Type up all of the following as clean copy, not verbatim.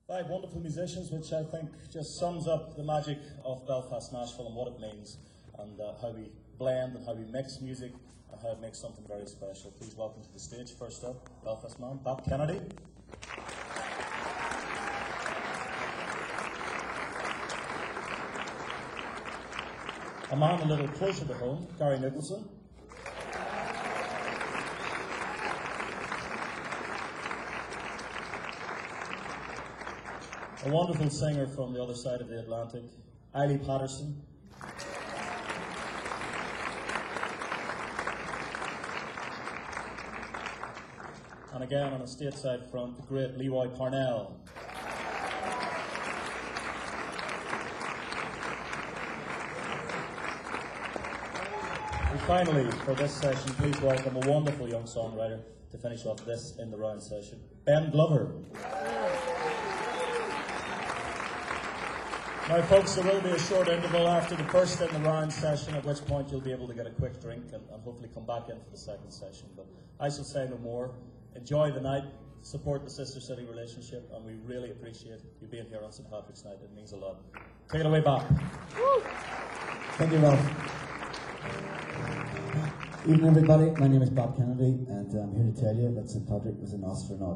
Five wonderful musicians, which I think just sums up the magic of Belfast Nashville and what it means, and how we blend and how we mix music and how it makes something very special. Please welcome to the stage, first up, Belfast man, Bob Kennedy. A man a little closer to home, Gary Nicholson. A wonderful singer from the other side of the Atlantic, Eiley Patterson. And again on a stateside front, the great Leroy Parnell. And finally, for this session, please welcome a wonderful young songwriter to finish off this In the Round session, Ben Glover. Now, folks, there will be a short interval after the first In the Round session, at which point you'll be able to get a quick drink and hopefully come back in for the second session. But I shall say no more. Enjoy the night, support the Sister City relationship, and we really appreciate you being here on St. Patrick's Night. It means a lot. Take it away, Bob. Thank you, Ralph. Evening, everybody. My name is Bob Kennedy, and I'm here to tell you that St. Patrick was an astronaut.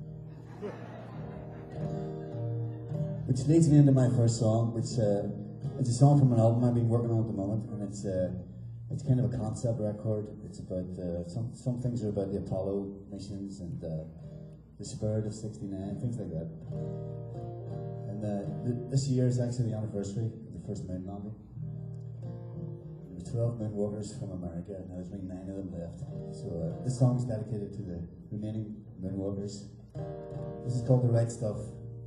Which leads me into my first song, which it's a song from an album I've been working on at the moment, and it's kind of a concept record. It's about some things are about the Apollo missions and the spirit of '69, things like that. And this year is actually the anniversary of the first moon landing. There were 12 moonwalkers from America, and there's only 9 of them left. So this song is dedicated to the remaining moonwalkers. This is called The Right Stuff.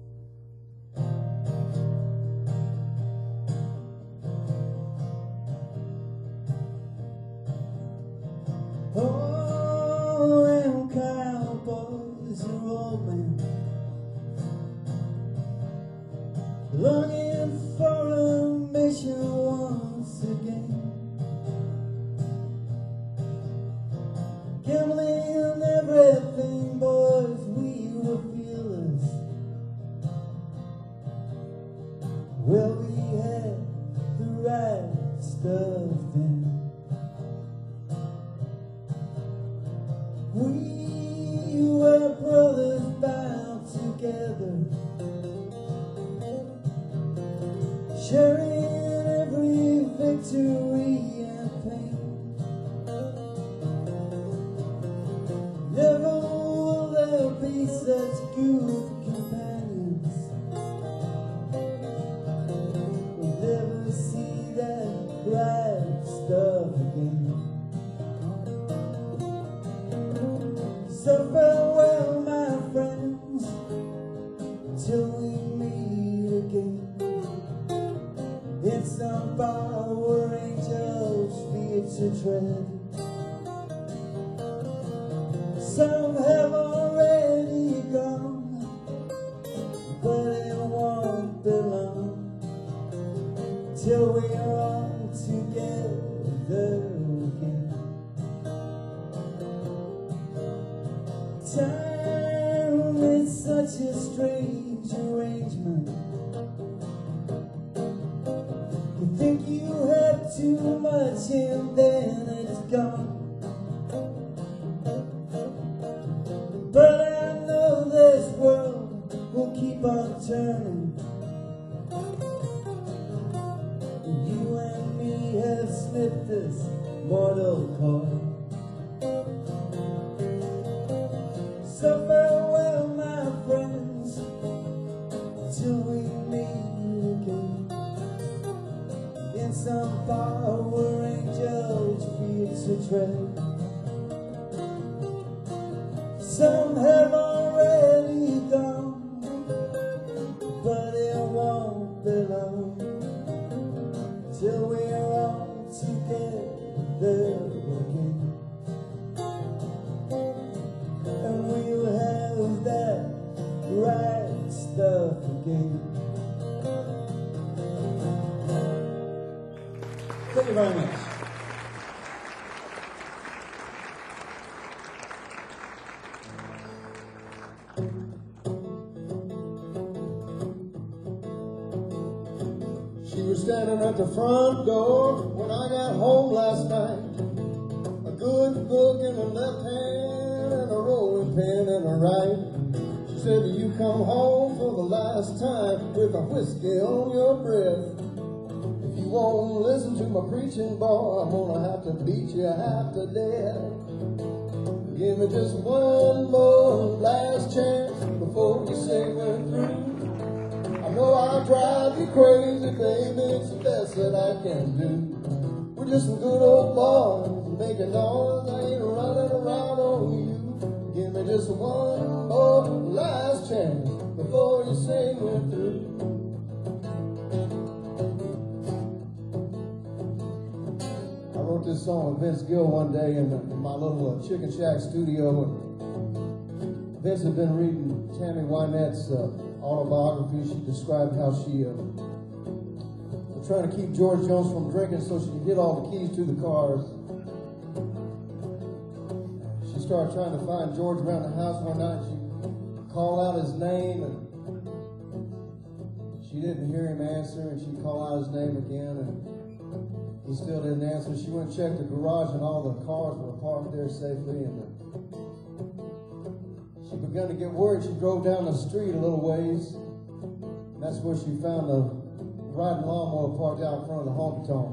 Oh, them cowboys are old men, longing for a mission once again, gambling everything, boys, we were fearless. Well, we had the right stuff then. We were brothers bound together, sharing every victory and pain. Never will there be such good companions. We'll never see that right stuff again. So farewell, my friends, till we meet again. In some Power Angels' feet to tread. Some have already gone, but it won't be long till we are all together again. Time is such a strange arrangement. You think you have too much and then it's gone. But I know this world will keep on turning. You and me have slipped this mortal coil. So farewell, my friends, till we meet again. In some Power Angels' feet to tread. Some have already gone, but it won't be long till we are all together again. And we'll have that right stuff again. Thank you very much. standing at the front door when I got home last night. A good book in my left hand and a rolling pin in her right. She said, you come home for the last time with a whiskey on your breath. If you won't listen to my preaching, boy, I'm gonna have to beat you half to death. Give me just one more last chance before you say we're through. I know I'll drive you crazy, baby, it's the best that I can do. We're just some good old boys making noise, I ain't running around on you. Give me just one more last chance before you say we're through. I wrote this song with Vince Gill one day in my little Chicken Shack studio. And Vince had been reading Tammy Wynette's autobiography. She described how she was trying to keep George Jones from drinking so she could get all the keys to the cars. She started trying to find George around the house one night. She called out his name, and she didn't hear him answer, and she called out his name again, and he still didn't answer. She went and checked the garage, and all the cars were parked there safely, and she began to get worried. She drove down the street a little ways, and that's where she found the riding lawnmower parked out in front of the honky-tonk.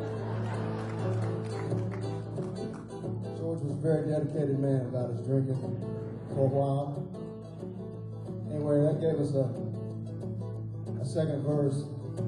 George was a very dedicated man about his drinking for a while. Anyway, that gave us a second verse.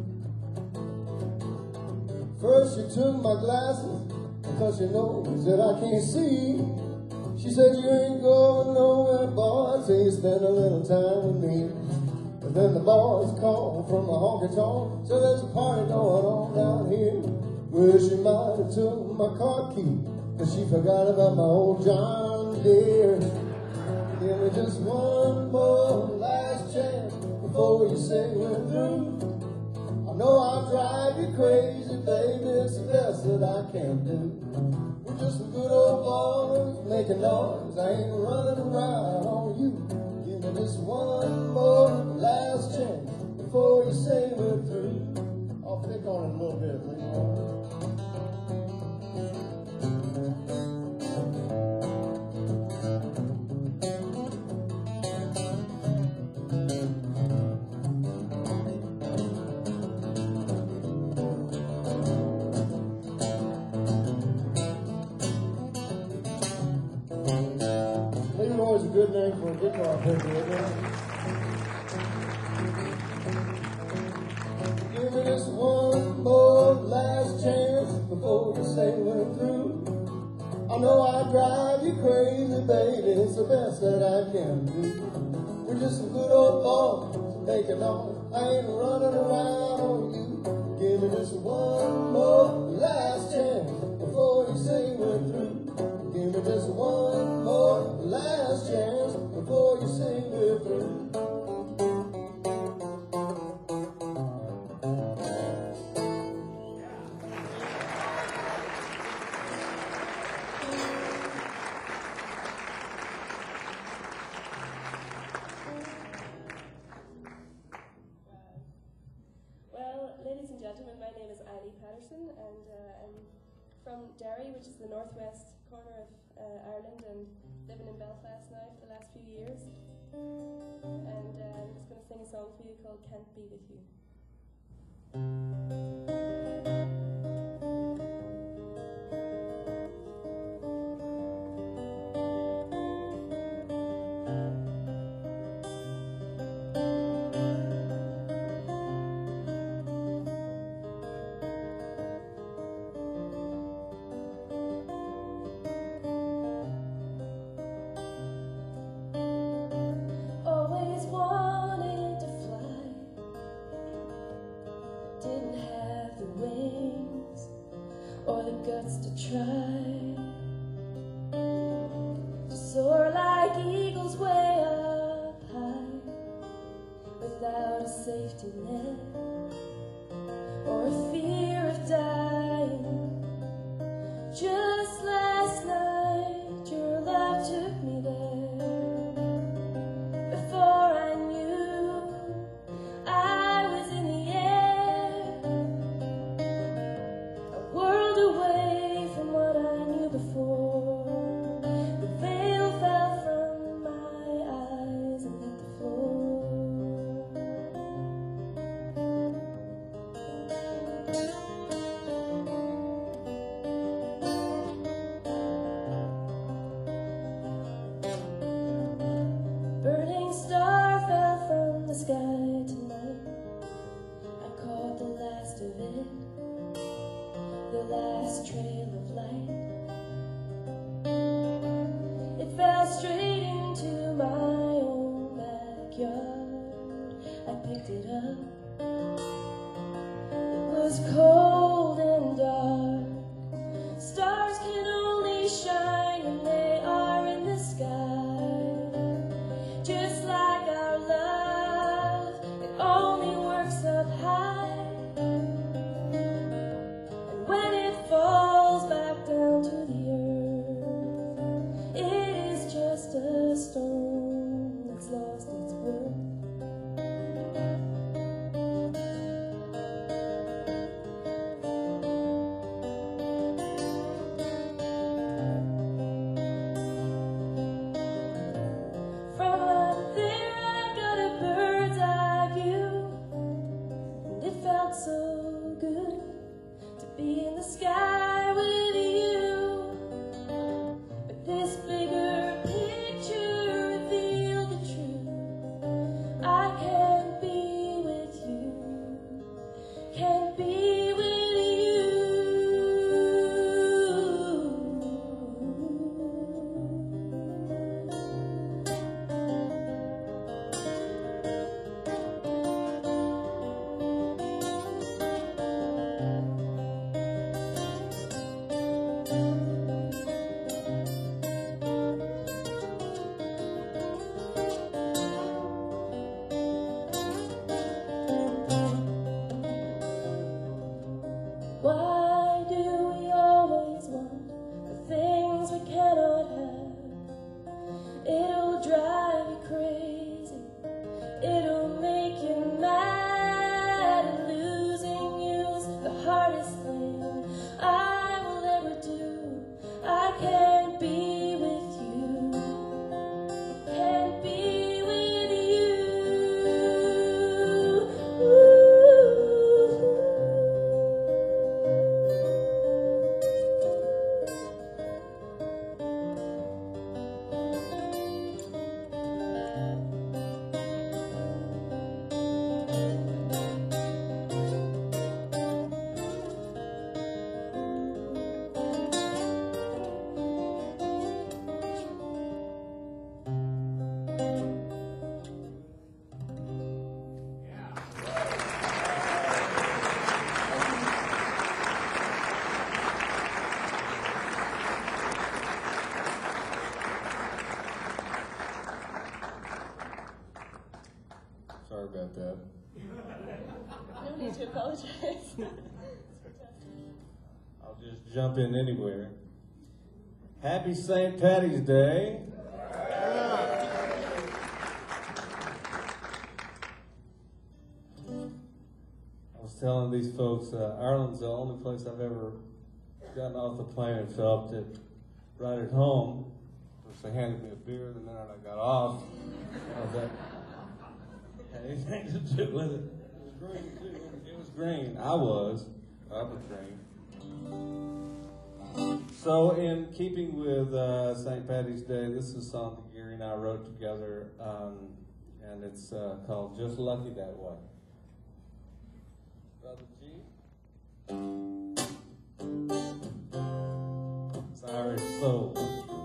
First you took my glasses because you know that I can't see. She said you ain't going nowhere, boy, till you spend a little time with me. But then the boys called from the honky-tonk, so there's a party going on down here. Well, she might have took my car key, but she forgot about my old John Deere. Give me just one more last chance before you say we're through. I know I'll drive you crazy, baby, it's the best that I can do. We're just some good old boys making noise, I ain't running around on you. Give me just one more last chance before you say we're through. I'll pick on it a little bit later. Leroy's a good name for a guitar picker, isn't it? Give me just one more last chance before you say we're through. I know I drive you crazy, baby, it's the best that I can do. We're just some good old boys making noise, I ain't running around on you. Give me just one more last chance before you say we're through. Give me just one more last chance before you say we're through. Well, ladies and gentlemen, my name is Eileen Patterson, and I'm from Derry, which is the northwest corner of Ireland, and living in Belfast now for the last few years. And I'm just going to sing a song for you called Can't Be With You. Always wanted to fly, didn't have the wings or the guts to try, to soar like eagles way up high, without a safety net or a fear of dying. Just last night your love took me there. Before I knew I was in the air, I picked it up. It was cold and dark. Stars can only shine when they are in the sky. Just like our love, it only works up high. And when it falls back down to the earth, it is just a stone that's lost its worth. From up there I got a bird's eye view, and it felt so good to be in the sky with you. But this bigger picture revealed the truth. I can't be with you, can't be with Why do we always want the things we cannot have? It'll drive you crazy, it'll make you mad, and losing you's the hardest thing I will ever do. I can't be with you, can't be with you. Sorry about that. No need to apologize. I'll just jump in anywhere. Happy St. Patty's Day. I was telling these folks, Ireland's the only place I've ever gotten off the plane and felt it right at home. Of course, they handed me a beer the minute I got off. I was like, anything to do with it. It was green, too. It was green. I was green. So, in keeping with St. Patty's Day, this is a song that Gary and I wrote together, and it's called Just Lucky That Way. Brother G? It's Irish soul.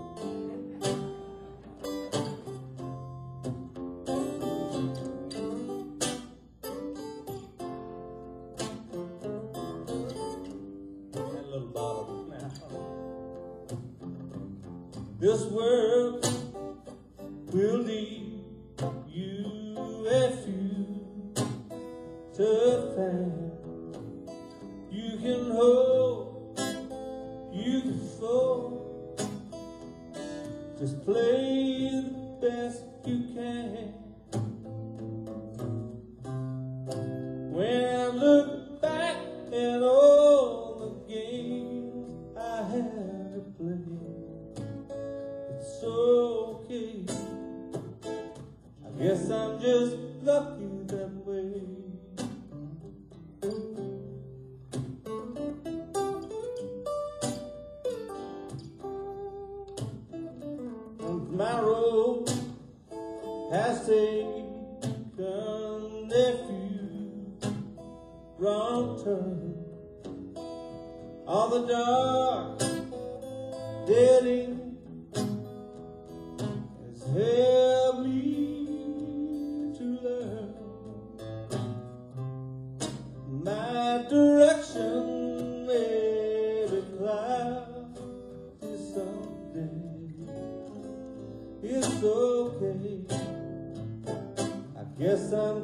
This world will need you a few tough times. You can hold, you can fold. Just play the best you can. When I look back at all the games I had to play, it's okay. I guess I'm just lucky that way. My road has taken a few wrong turns. All the dark dead end has helped me to learn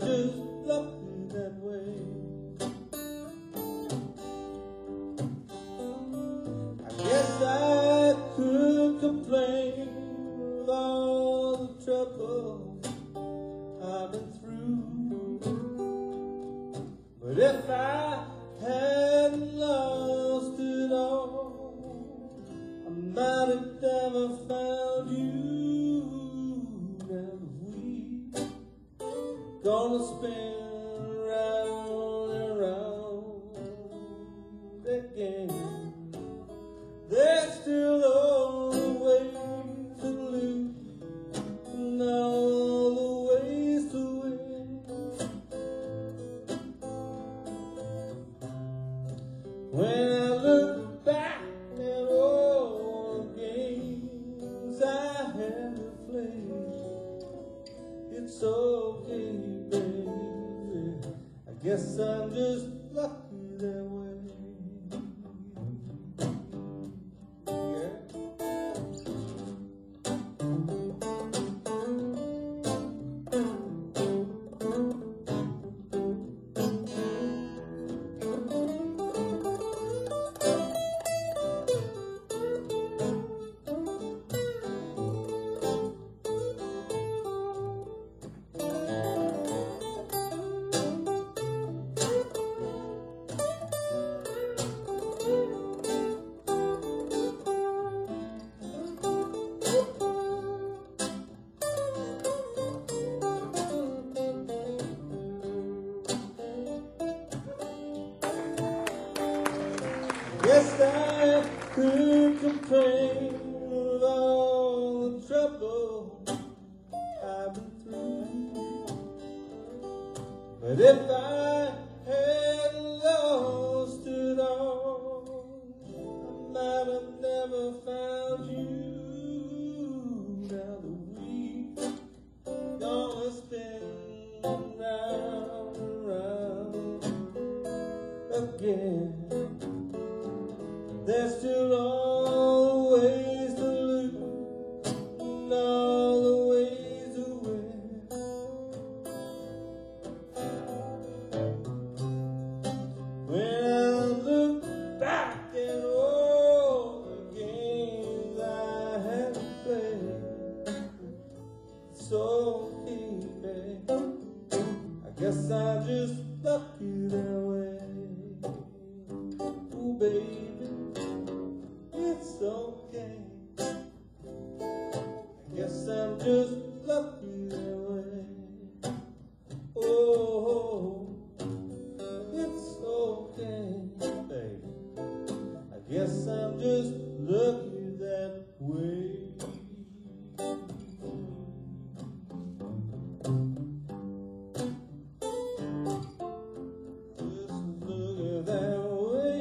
just lucky that way. I guess I could complain with all the trouble I've been through, but if I hadn't lost it all, I might have never found you. Now we gonna spin round and round again. There's still all the ways to lose and all the ways to win. When I look back at all the games I had to play, it's okay, baby. I guess I'm just lucky that way. Guess I could complain with all the trouble I've been through, but if I had lost it all, I might have never found you. Now the wheel's gonna spin round and round again. There's still all the ways to lose and all the ways to win. When I look back at all the games I had to play, it's okay, babe. I guess I'm just lucky that way. Ooh, baby, it's okay. I guess I'm just lucky that way. Oh, it's okay, baby. I guess I'm just lucky that way. Just lucky that way.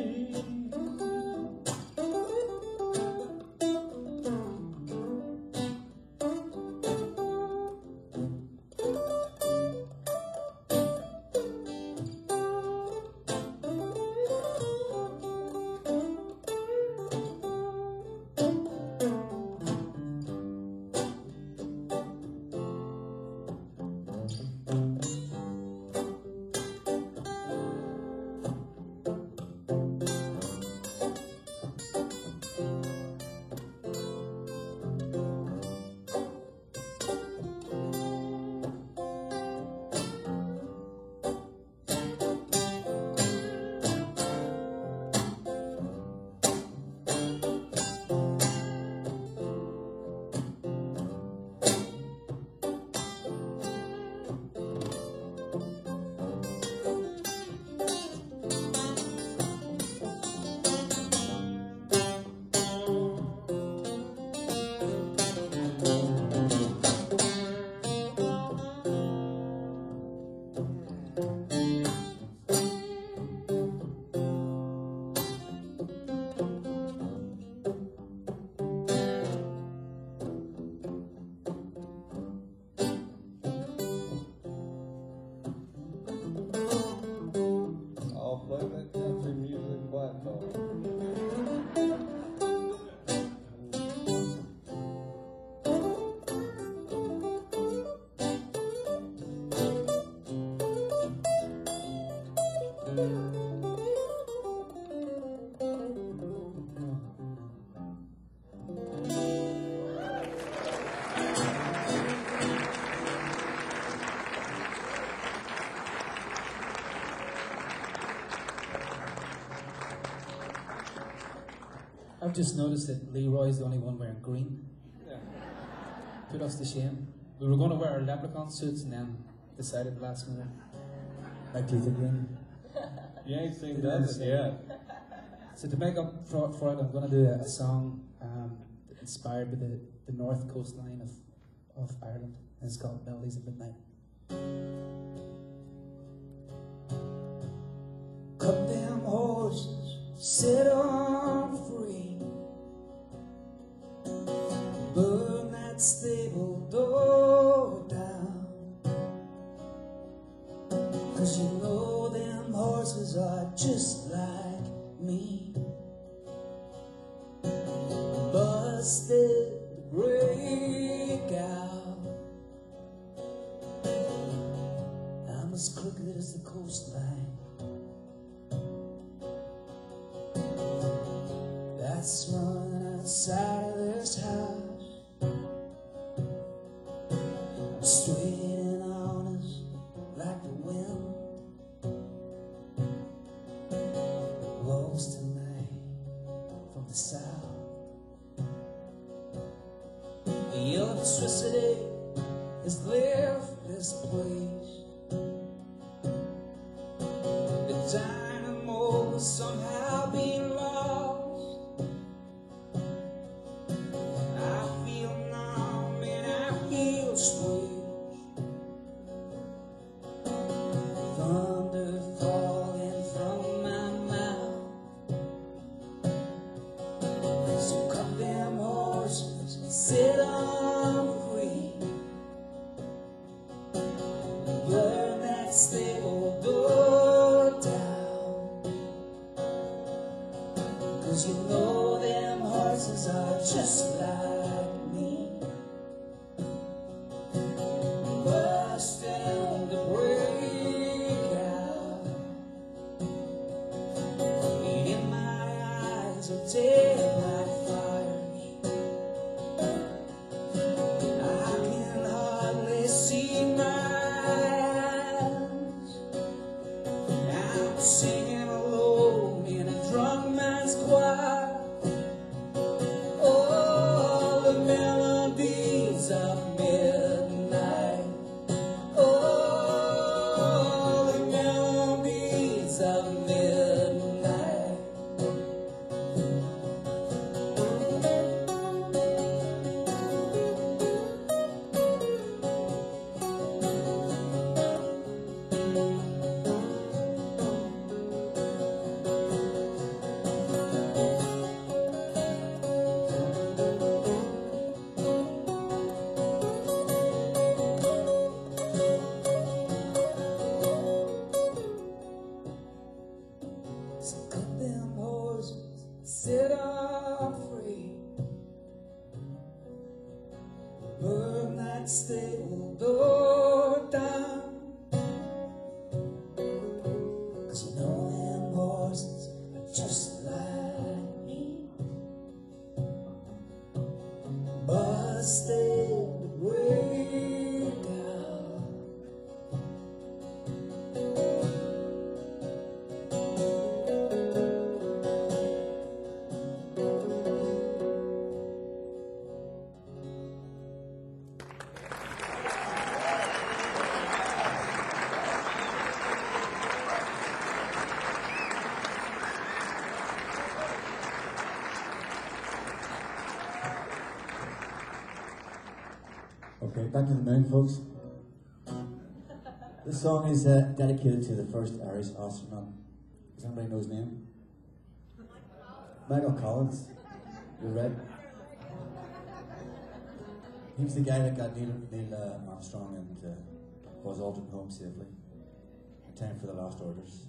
I've just noticed that Leroy's the only one wearing green. Yeah. Put us to shame. We were going to wear our leprechaun suits and then decided last minute. Like Luther Green. You ain't seen that yet. So to make up for it, I'm going to do a song inspired by the north coastline of Ireland. And it's called Melodies of Midnight. Cut them horses, set on free. Burn that stable door down. 'Cause you know them horses are just like me. Busted break out. I'm as crooked as the coastline. That's running outside of this house. I'm straight and honest like the wind blows tonight from the south. The electricity has left this place. The dynamo has somehow been lost. I feel numb and I feel strange. Thunder falling from my mouth. So cut them horses and sit on free. Burn that stable door down. 'Cause you know them horses are just like me. Busting the break out. In my eyes are dead like fires. I can hardly see my eyes. I'm singing alone in a drunk man's choir. Oh, the melodies of midnight. Oh, the melodies of midnight. So cut them horses, set on free. Burn that stable door down. 'Cause you know them horses are just like me. Busted to break out. Okay, back to the moon, folks. This song is dedicated to the first Irish astronaut. Does anybody know his name? Michael Collins. You're right. He was the guy that got Neil Armstrong and Buzz Aldrin home safely in time for the last orders.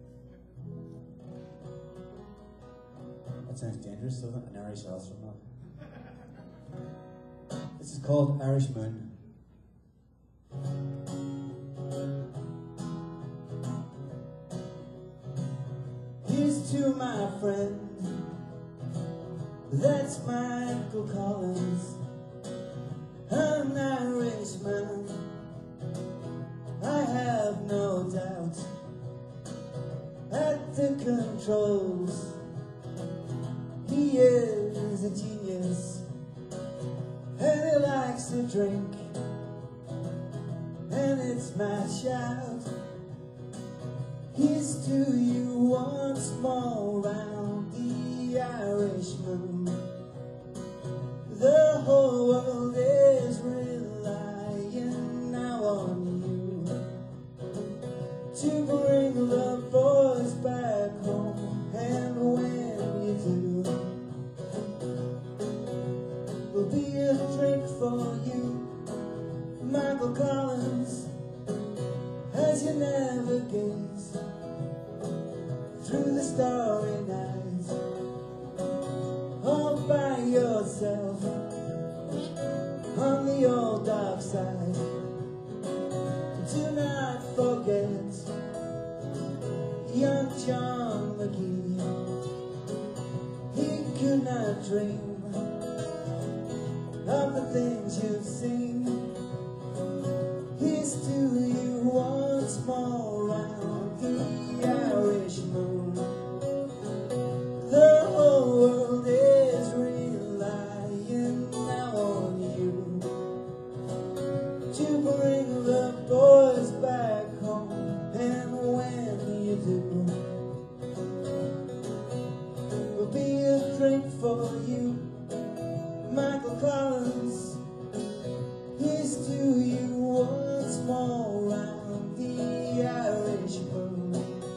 That sounds dangerous, doesn't it? An Irish astronaut. This is called Irish Moon. Here's to my friend, that's Michael Collins, an Irishman, I have no doubt. At the controls, he is a genius, and he likes to drink, and it's my shout. Here's to you once more round the Irishman. The whole world is relying now on you to bring the boys back home, and when you do, there'll be a drink for you, Michael Collins, as you navigate through the starry night, all by yourself on the old dark side. Do not forget young John McGee. He could not dream of the things you've seen. Here's to you once more round the Irish moon. The whole world is relying now on you to bring the boys back home, and when you do, there'll be a drink for you, Michael Collins. Here's to you once more round the Irish moon.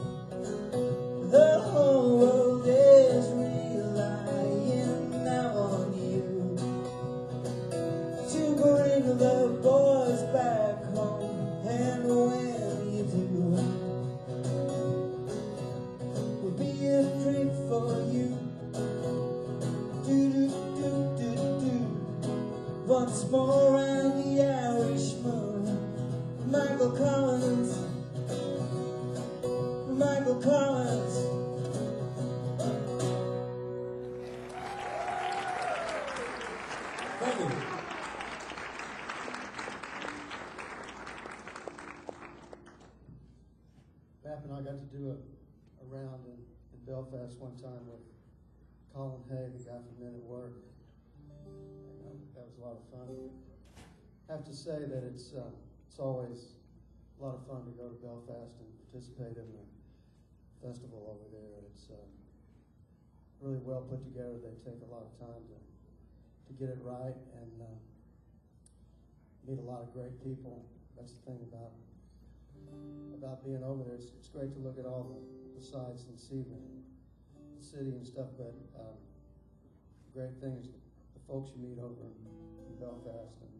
The whole world is relying now on you to bring the boys back home, and when you do, will be a drink for you. Do do do do do. Once more round the Irish moon, Michael Collins, Michael Collins. Thank you. Bap and I got to do a round in Belfast one time with Colin Hay, the guy from Men at Work. That was a lot of fun. I have to say that it's always a lot of fun to go to Belfast and participate in the festival over there. It's really well put together. They take a lot of time to get it right and meet a lot of great people. That's the thing about being over there. It's great to look at all the sights and see the city and stuff, but the great thing is the folks you meet over in Belfast. And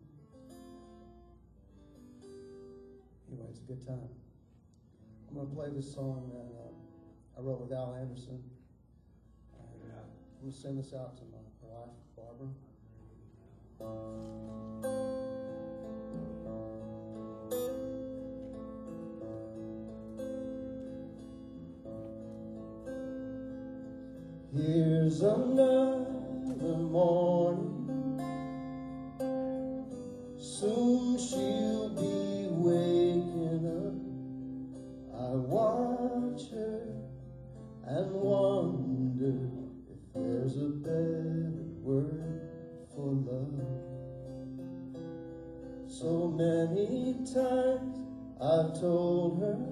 anyway, it's a good time. I'm going to play this song that I wrote with Al Anderson. And I'm going to send this out to my wife, Barbara. Here's another morning, soon she'll be waking up. I watch her and wonder if there's a better word for love. So many times I've told her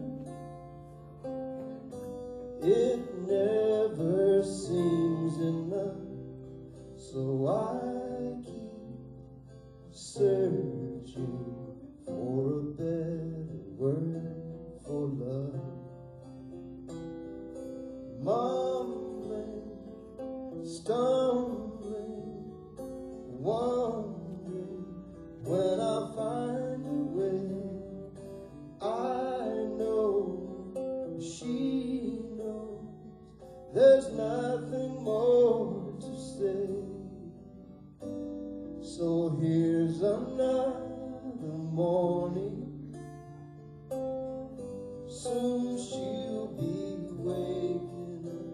it never seems enough, so I keep searching for a better word for love. Mumbling, stumbling, wondering when I find a way. I know she knows there's nothing more to say. So here's another morning, soon she'll be waking up.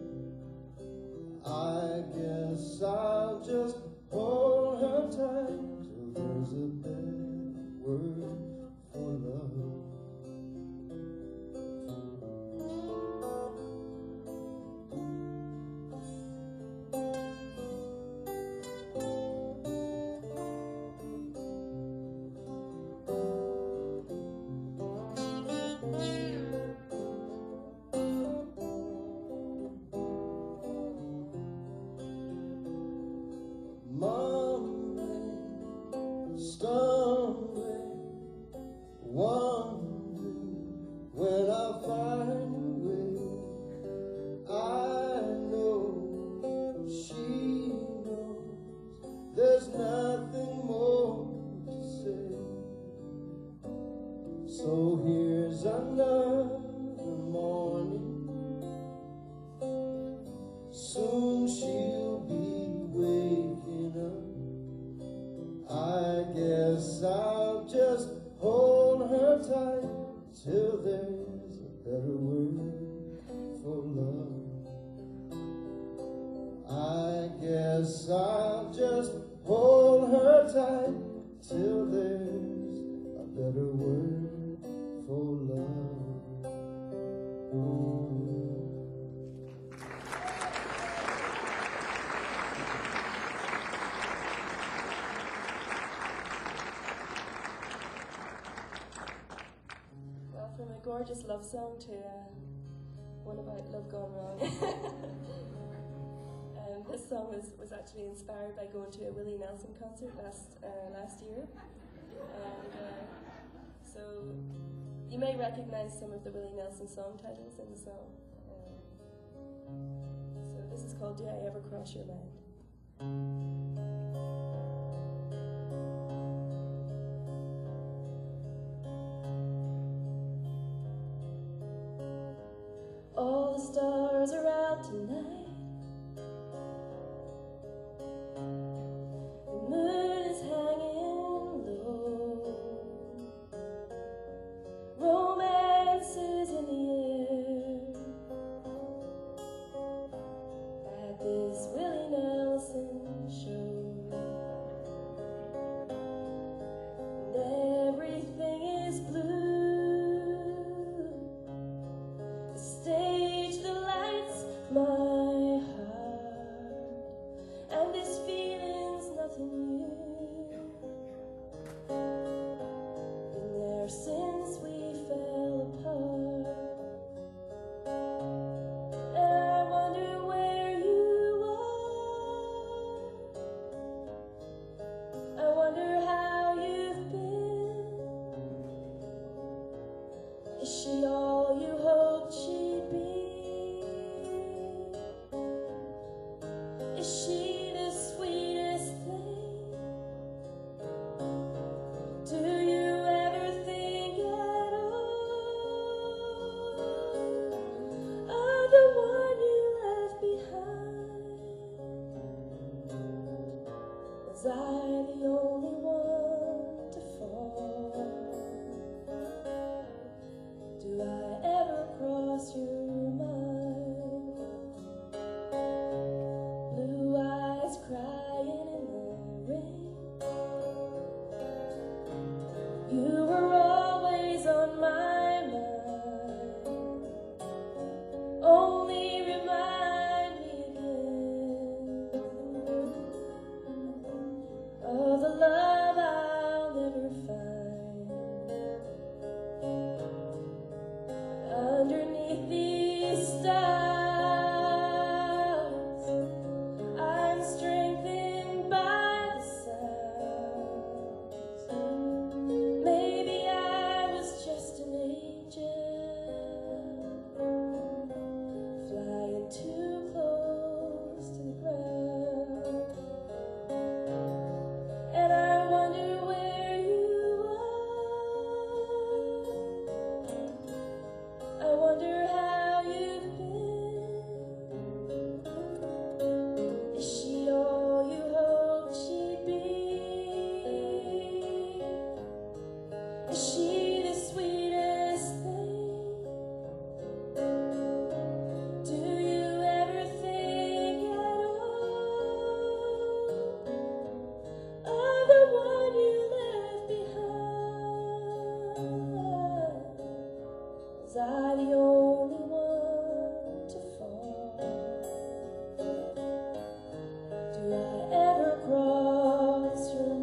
I'll find a way. I know she knows there's nothing more to say. So here's another morning. Soon she'll be waking up. I guess I'll just hold her tight till there's a better word for love. I guess I'll just hold her tight till there's a better word for love. Well, from a gorgeous love song to one about love gone wrong. This song was actually inspired by going to a Willie Nelson concert last year. And so you may recognize some of the Willie Nelson song titles in the song. So this is called Do I Ever Cross Your Mind? All the stars are out tonight. The moon is hanging low. Romance is in the air at this Willie Nelson show. And everything is blue. The stage, the lights, my heart, and this feeling's nothing new. Been there since we fell apart. And I wonder where you are. I wonder how you've been. Is she all you hoped she'd be? Is she the sweetest thing? Do you ever think at all of the one you left behind? Was I the only one to fall? Do I ever cross your mind? Blue eyes crying in the rain. You were always on my mind. Only remind me again of the love I'll never find. Underneath these stars, I'm strengthened by the sounds. Maybe I was just an angel, flying too close to the ground. And I wonder where you are. I wonder how you've been. Is she all you hoped she'd be? Is she the sweetest thing? Do you ever think at all of the one you left behind? Was I the only one to fall? Do I ever cross your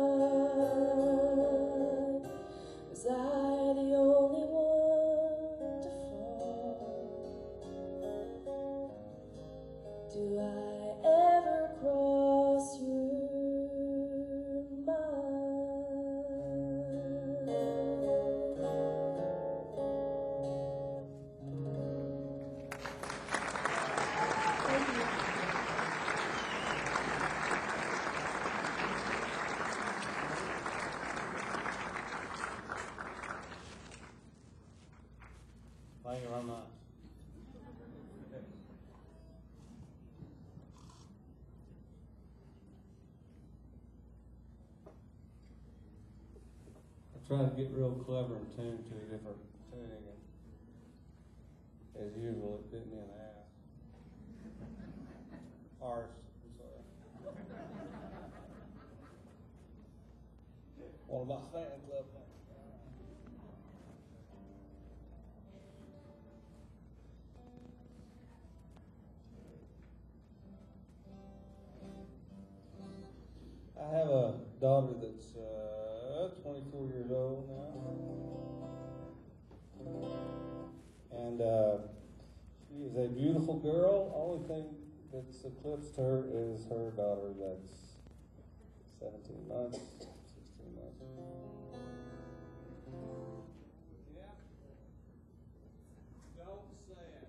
mind? Was I the only one to fall? Do I ever cross your mind? Thank you very much. I try to get real clever and tune to different tuning, and as usual, it bit me in the ass. Arse, I'm sorry. One of my fan club things. I have a daughter that's 24 years old now, and she is a beautiful girl. Only thing that's eclipsed her is her daughter that's 17 months, 16 months. Yeah. Don't say it.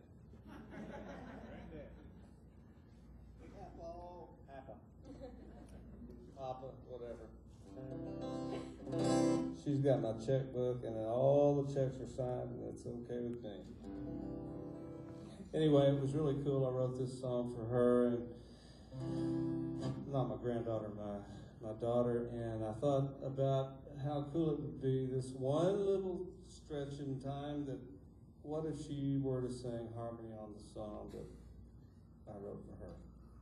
Papa, whatever. She's got my checkbook, and all the checks are signed, and it's okay with me. Anyway, it was really cool. I wrote this song for her, and not my granddaughter, my daughter, and I thought about how cool it would be this one little stretch in time that what if she were to sing harmony on the song that I wrote for her.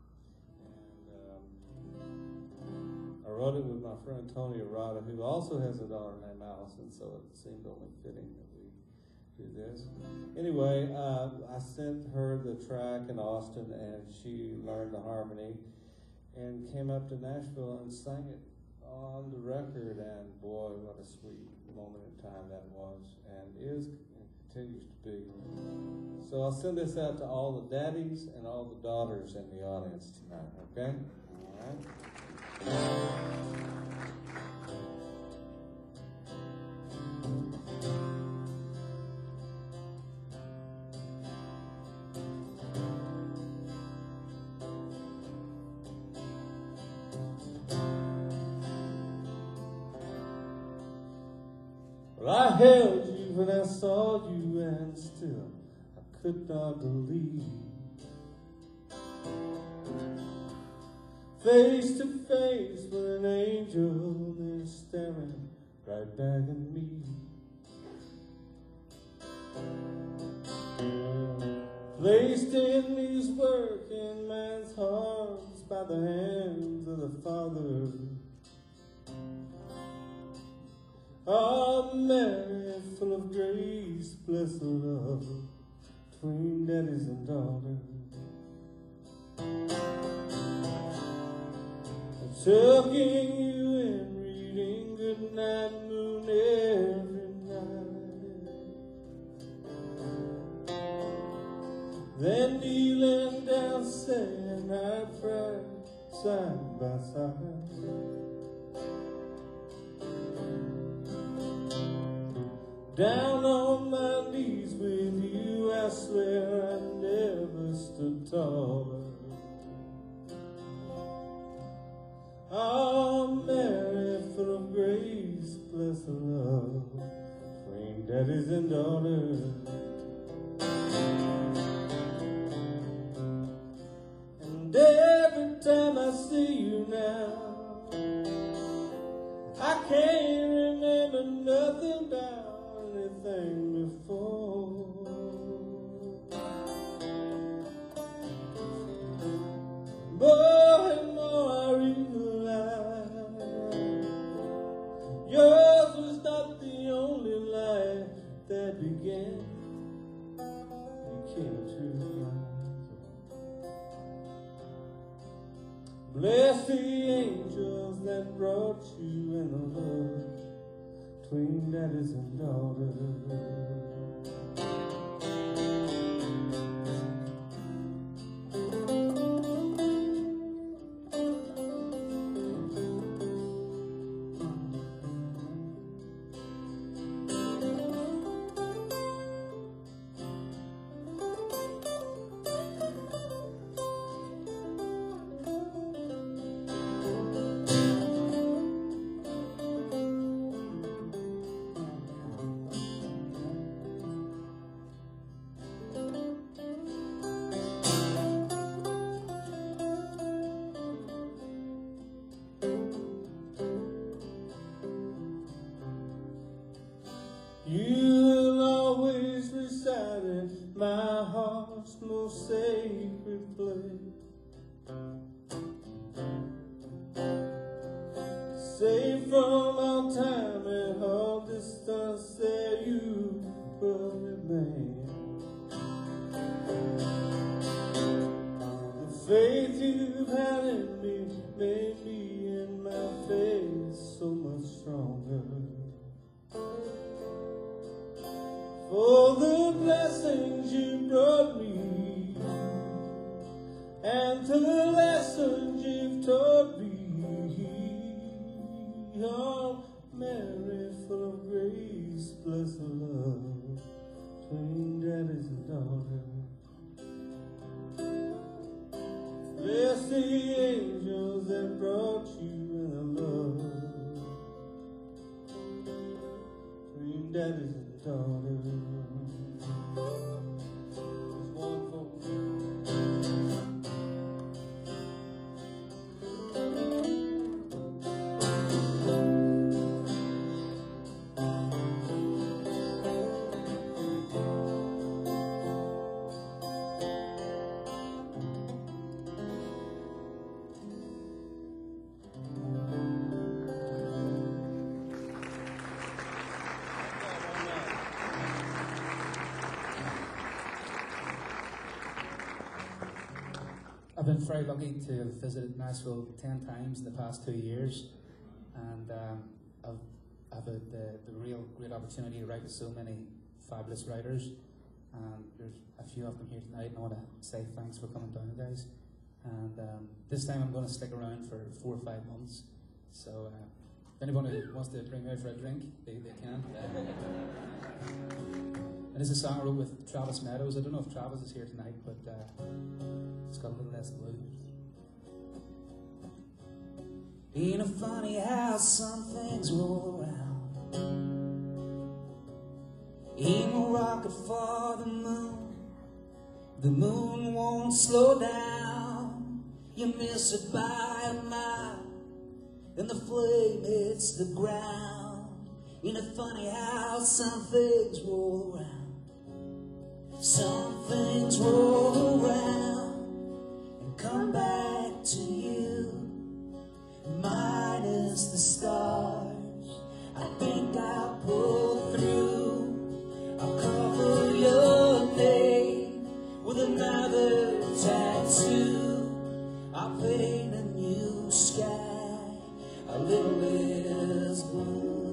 I wrote it with my friend Tony Arata, who also has a daughter named Allison, so it seemed only fitting that we do this. Anyway, I sent her the track in Austin, and she learned the harmony and came up to Nashville and sang it on the record, and boy, what a sweet moment in time that was, and is and continues to be. So I'll send this out to all the daddies and all the daughters in the audience tonight, okay? All right. Well, I held you when I saw you, and still I could not believe. Face to face with an angel, they're staring right back at me. Placed in these working man's hearts by the hands of the Father. Oh, Mary, full of grace, blessed love between daddies and daughters. Tucking you in, reading Goodnight Moon every night. Then kneeling down, saying our prayer side by side. Down on my knees with you, I swear I never stood taller. Oh, Mary, full of grace, blessed love between daddies and daughters. And every time I see you now, I can't remember nothing about anything before. More and more I realize yours was not the only life that began. It came to life. Bless the angels that brought you in the love between daddies and daughters. hand. The faith you've had in me made me and my faith so much stronger. For the blessings you brought me and the lessons you've taught me. Oh, Mary, full of grace, blessed love, between daddies and daughters. Bless the angels that brought you in a love, between daddies and daughters. There's one for I've been very lucky to have visited Nashville 10 times in the past 2 years, and I've had the real great opportunity to write with so many fabulous writers, and there's a few of them here tonight, and I want to say thanks for coming down, guys. And this time I'm going to stick around for 4 or 5 months, so if anyone who wants to bring me out for a drink, they can. And this is a song I wrote with Travis Meadows. I don't know if Travis is here tonight, but it's got a little less blue. Ain't it funny how some things roll around? Ain't no rocket for the moon won't slow down. You miss it by a mile, and the flame hits the ground. Ain't it funny how some things roll around? Some things roll around and come back to you. Minus the stars, I think I'll pull through. I'll cover your name with another tattoo. I'll paint a new sky, a little less blue.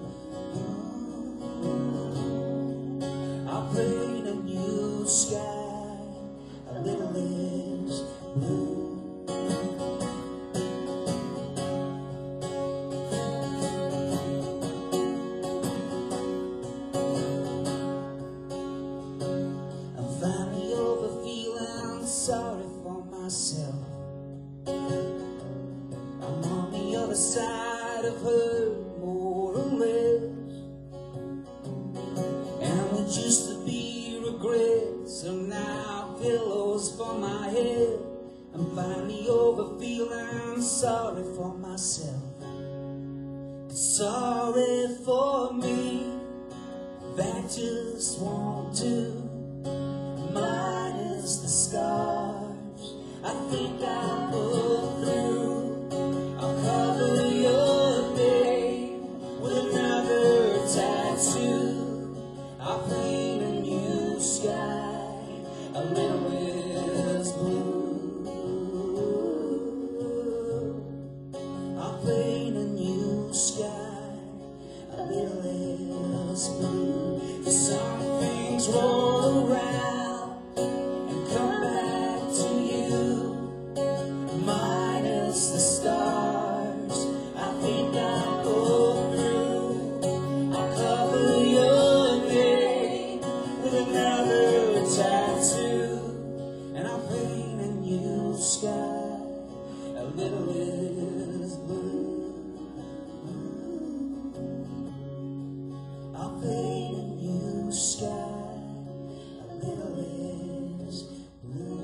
I'll paint a new sky, a little less blue. I'm finally over feeling sorry for myself. I'm on the other side of her, more or less. And we used to be regrets, and now pillows for my head. I'm finally over feeling sorry for myself. Sorry for me, that just won't do. Minus the scars, I think I'll pull through. I'll cover your name with another tattoo. I'll paint a new sky, a little less blue. I'll paint a new sky, a little less blue. Some things roll around and come back to you. Minus the stars, I think I'll go through. I'll cover your name with another tattoo, and I'll paint a new sky, a little less blue. I'll paint a new sky, a little less blue.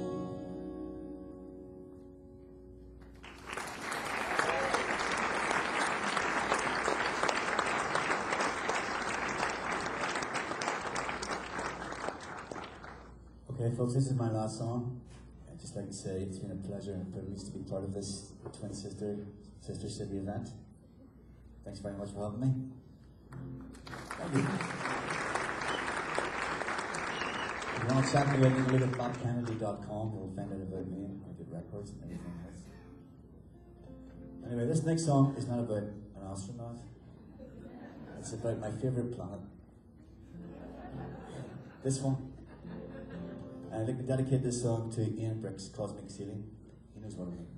Okay, folks, this is my last song. I'd just like to say it's been a pleasure and a privilege to be part of this Twin Sister City event. Thanks very much for having me. Thank you. you want to chat to me, you can look at bobkennedy.com. You'll find out about me and I get records and everything else. Anyway, this next song is not about an astronaut. It's about my favourite planet. This one. And I'd like to dedicate this song to Ian Brick's Cosmic Ceiling. He knows what I mean.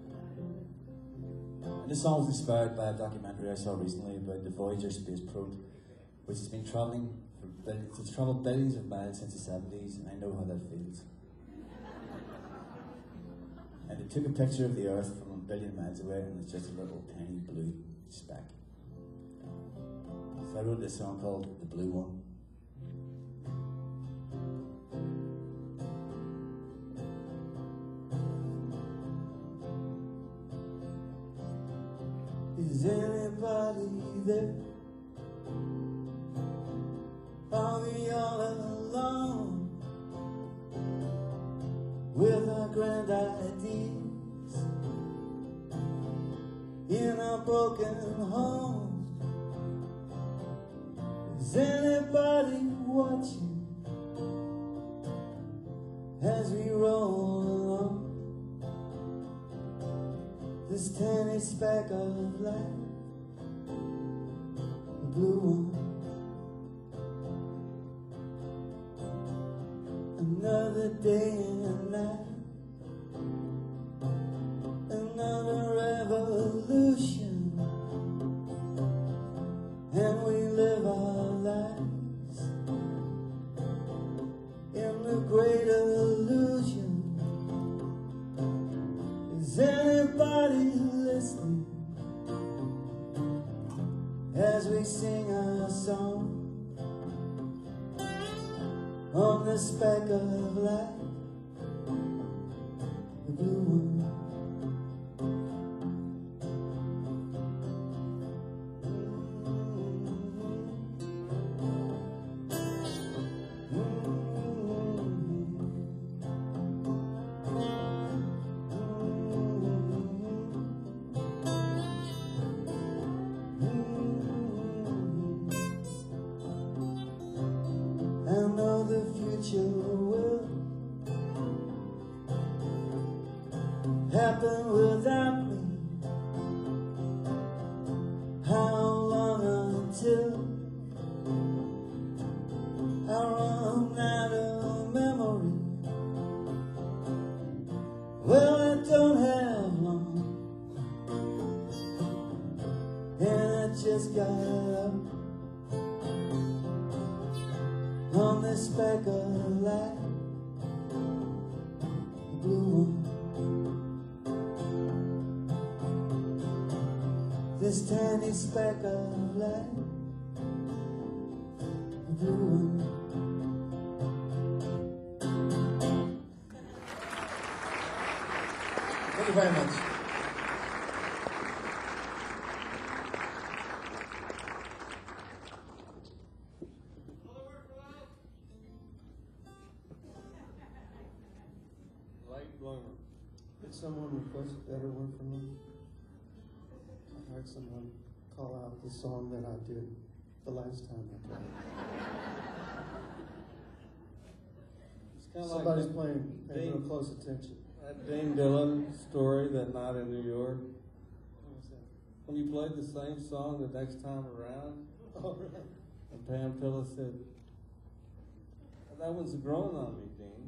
And this song was inspired by a documentary I saw recently about the Voyager space probe, which has been travelling for billions, it's travelled billions of miles since the 70s, and I know how that feels. And they took a picture of the Earth from a billion miles away, and it's just a little tiny blue speck. So I wrote this song called The Blue One. Is anybody there? Are we all alone with our grand ideas in our broken homes? Is anybody watching as we roll along this tiny speck of light, the blue one? Another day and night, another revolution, and we live our lives in the great illusion. Is anybody listening as we sing our song on the speck of light, the blue one? I know the future will happen without me. How long until I run out of memory? Well, I don't have long, and I just got up on this speck of light, the blue one. This tiny speck of light, the blue one. Thank you very much. Light bloomer. Did someone request a better one from me? I heard someone call out the song that I did the last time I played. It's kind of Somebody's like paying real Dane, close attention. that Dane Dillon story, That Night in New York. What was that? When you played the same song the next time around, Oh, right. and Pam Phillips said, "That one's growing on me, Dean."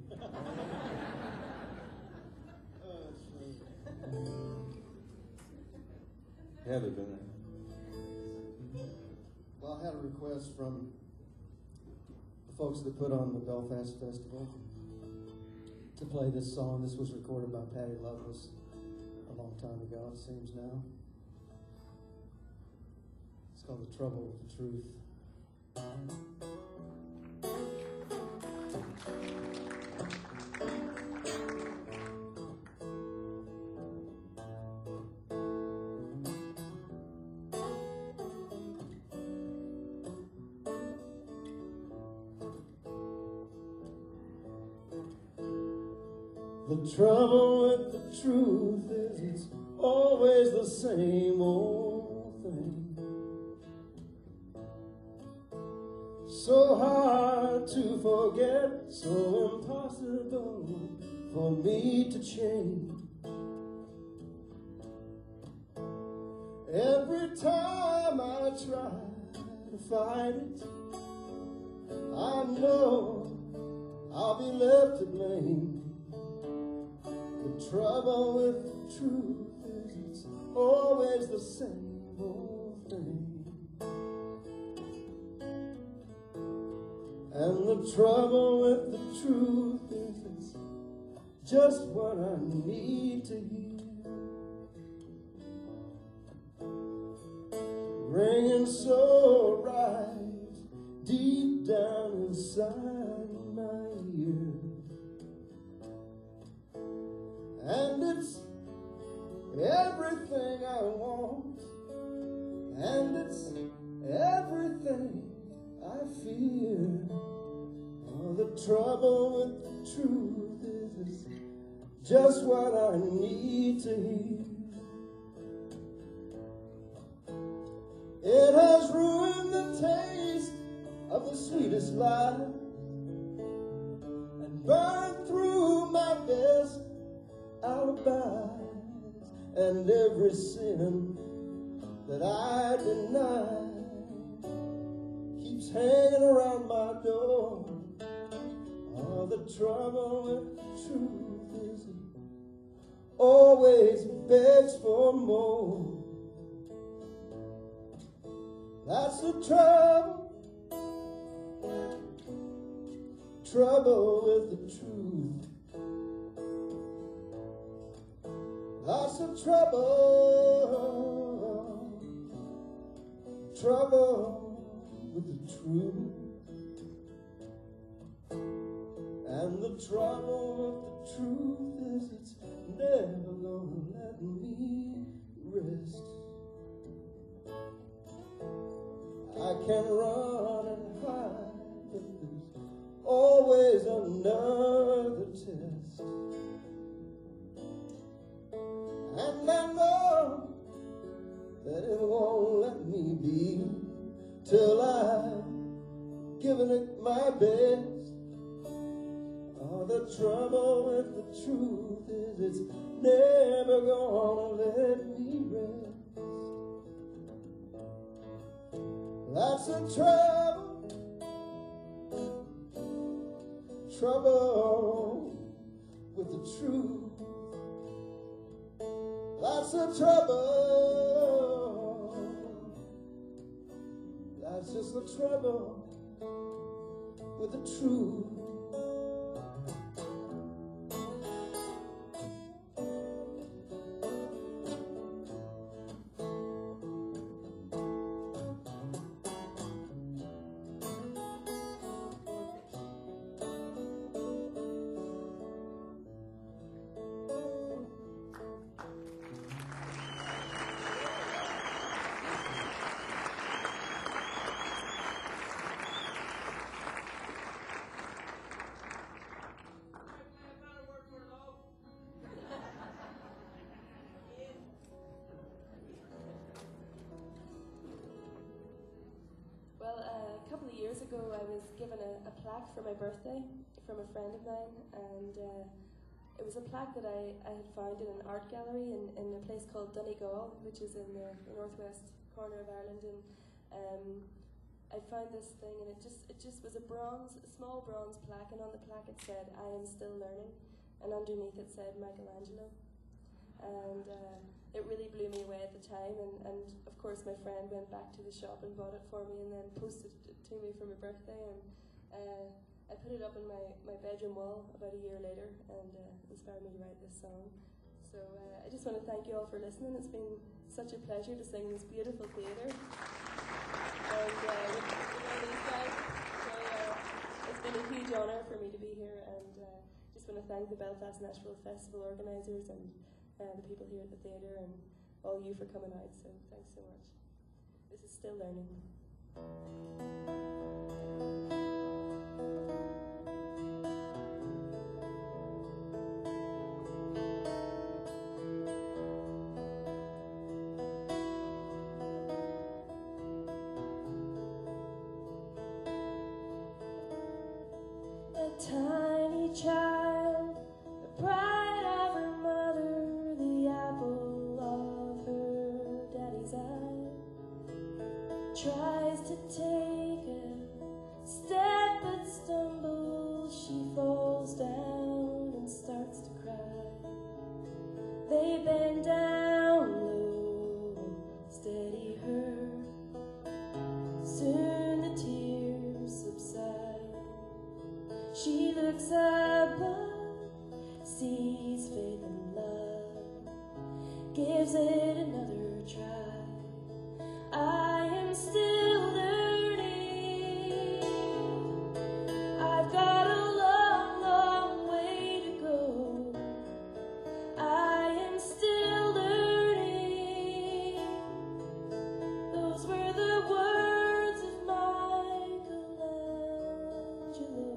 Had it been there. Well, I had a request from the folks that put on the Belfast Festival to play this song. This was recorded by Patty Loveless a long time ago, it seems now. It's called The Trouble with the Truth. The trouble with the truth is it's always the same old thing. So hard to forget, so impossible for me to change. Every time I try to fight it, I know I'll be left to blame. The trouble with the truth is it's always the same old thing. And the trouble with the truth is it's just what I need to hear. Ringing so right deep down inside my ear. And it's everything I want, and it's everything I fear. Oh, the trouble with the truth is it's just what I need to hear. It has ruined the taste of the sweetest life and burned through my best alibis, and every sin that I deny keeps hanging around my door. Oh, the trouble with the truth is it always begs for more. That's the trouble with the truth. That's the trouble with the truth. And the trouble with the truth is it's never gonna let me rest. I can run and hide, but there's always another test. And I know that it won't let me be till I've given it my best. Oh, the trouble with the truth is it's never gonna let me rest. That's the trouble with the truth. That's the trouble. That's just the trouble with the truth. Well, a couple of years ago I was given a plaque for my birthday from a friend of mine, and it was a plaque that I had found in an art gallery in a place called Donegal, which is in the northwest corner of Ireland, and I found this thing, and it just was a small bronze plaque, and on the plaque it said, "I am still learning," and underneath it said Michelangelo, and it really blew me away at the time, and of course my friend went back to the shop and bought it for me and then posted it to me for my birthday, and I put it up on my bedroom wall about a year later, and inspired me to write this song. So I just want to thank you all for listening. It's been such a pleasure to sing in this beautiful theatre, and with all these guys, so it's been a huge honour for me to be here, and just want to thank the Belfast Nashville Festival organisers and the people here at the theatre, and all you for coming out, so thanks so much. This is Still Learning. heavens above sees faith and love, gives it another try. I am still learning. I've got a long, long way to go. I am still learning. Those were the words of Michelangelo.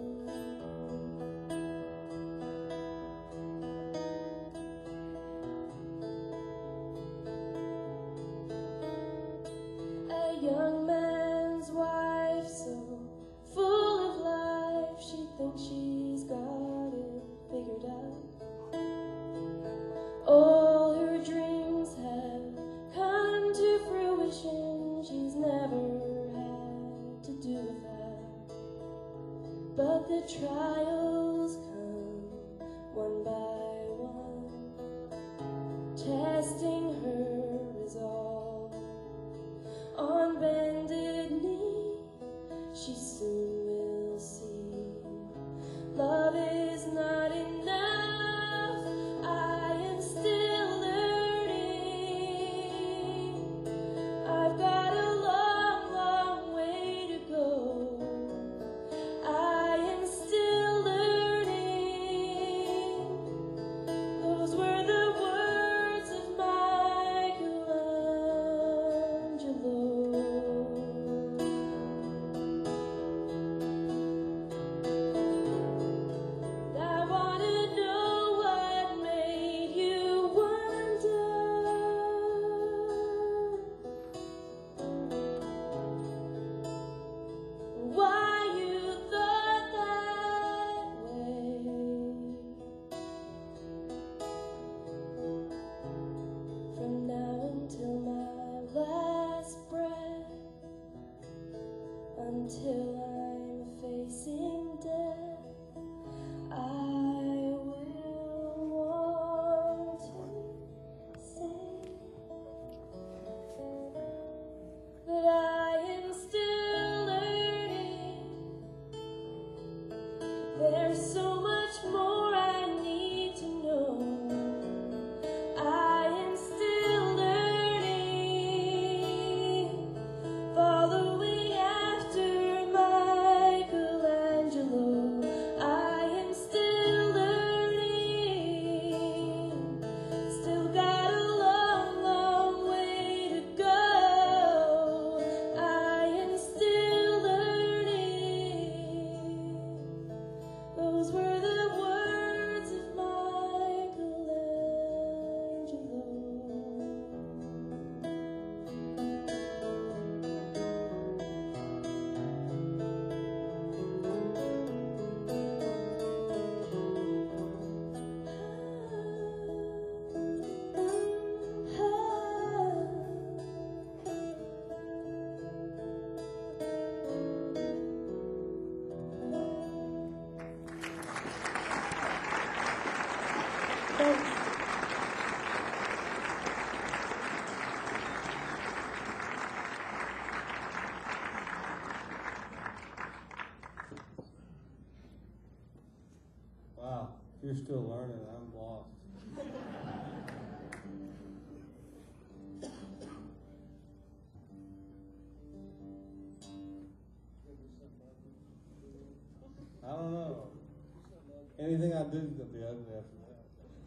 A young man's wife, so full of life, she thinks she's got it figured out. All her dreams have come to fruition, she's never had to do without. But the trials come one by one, testing her resolve. On bended knee, she soon will see love is not enough. I am still learning. I've got a long, long way to go. I am still learning. Those were the words of Michelangelo. I wanna know what made you wonder, why you thought that way. From now until my last breath, until I'm facing death, I will want to say that I am still learning. There's so much more I need to know. I am still learning, following after Michelangelo. I am still learning, still got a long, long way to go. I am still learning. Those were the words of Michelangelo. Wow, if you're still learning, I'm lost. I don't know. Anything I do is gonna be ugly after that.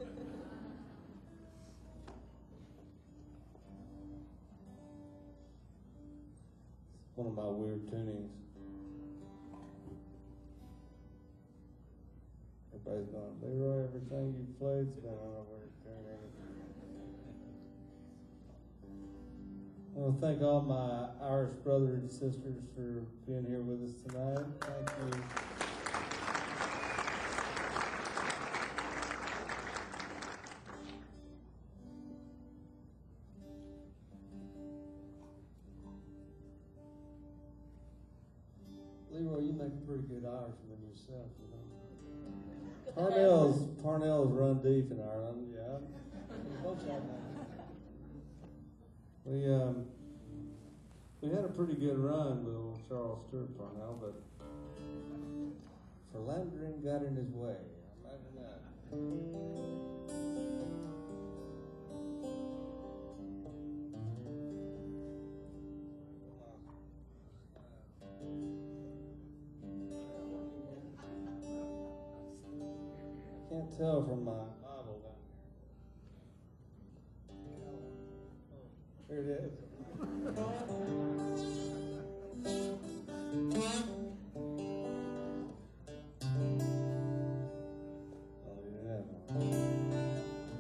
It's one of my weird tunings. Everybody's going, Leroy, everything you played's been on a weird tuning. I want to thank all my Irish brothers and sisters for being here with us tonight. Thank you. Leroy, you make a pretty good Irishman yourself, you know. Parnell's run deep in Ireland, yeah. Both sides. We had a pretty good run with old Charles Stewart Parnell, but philandering got in his way. Imagine that. I can't tell from my Bible down here. Here it is. I'll leave it at that.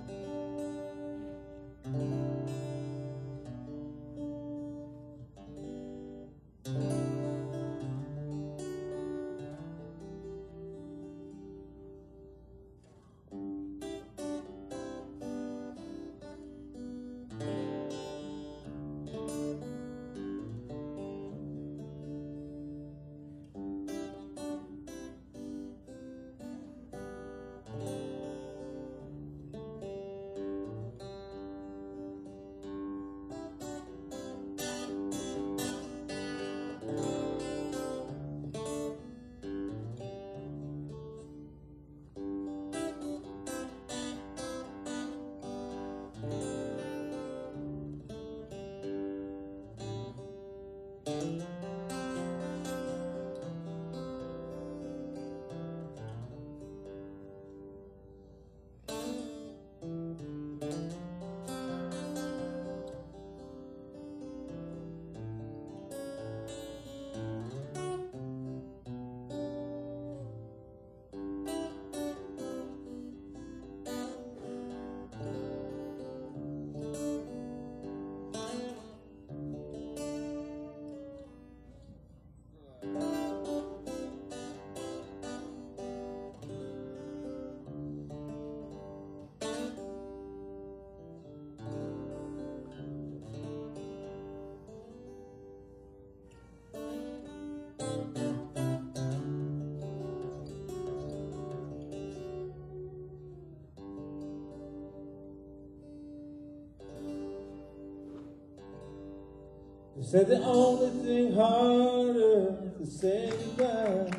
They said the only thing harder than saying goodbye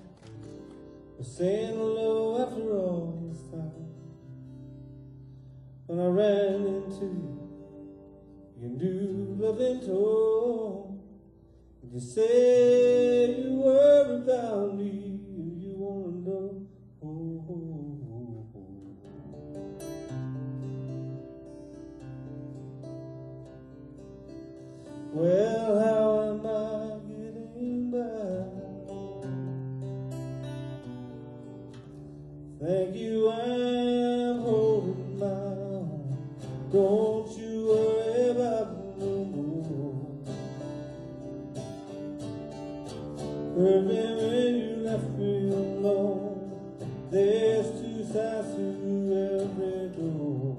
was saying hello after all this time. When I ran into your new loving tone, you say you were about me, you wanna know. Oh, oh, oh, oh. Well, how am I getting by? Thank you, I'm holding my own. Don't you worry about me no more. Hurt me when you left me alone. There's two sides to every door.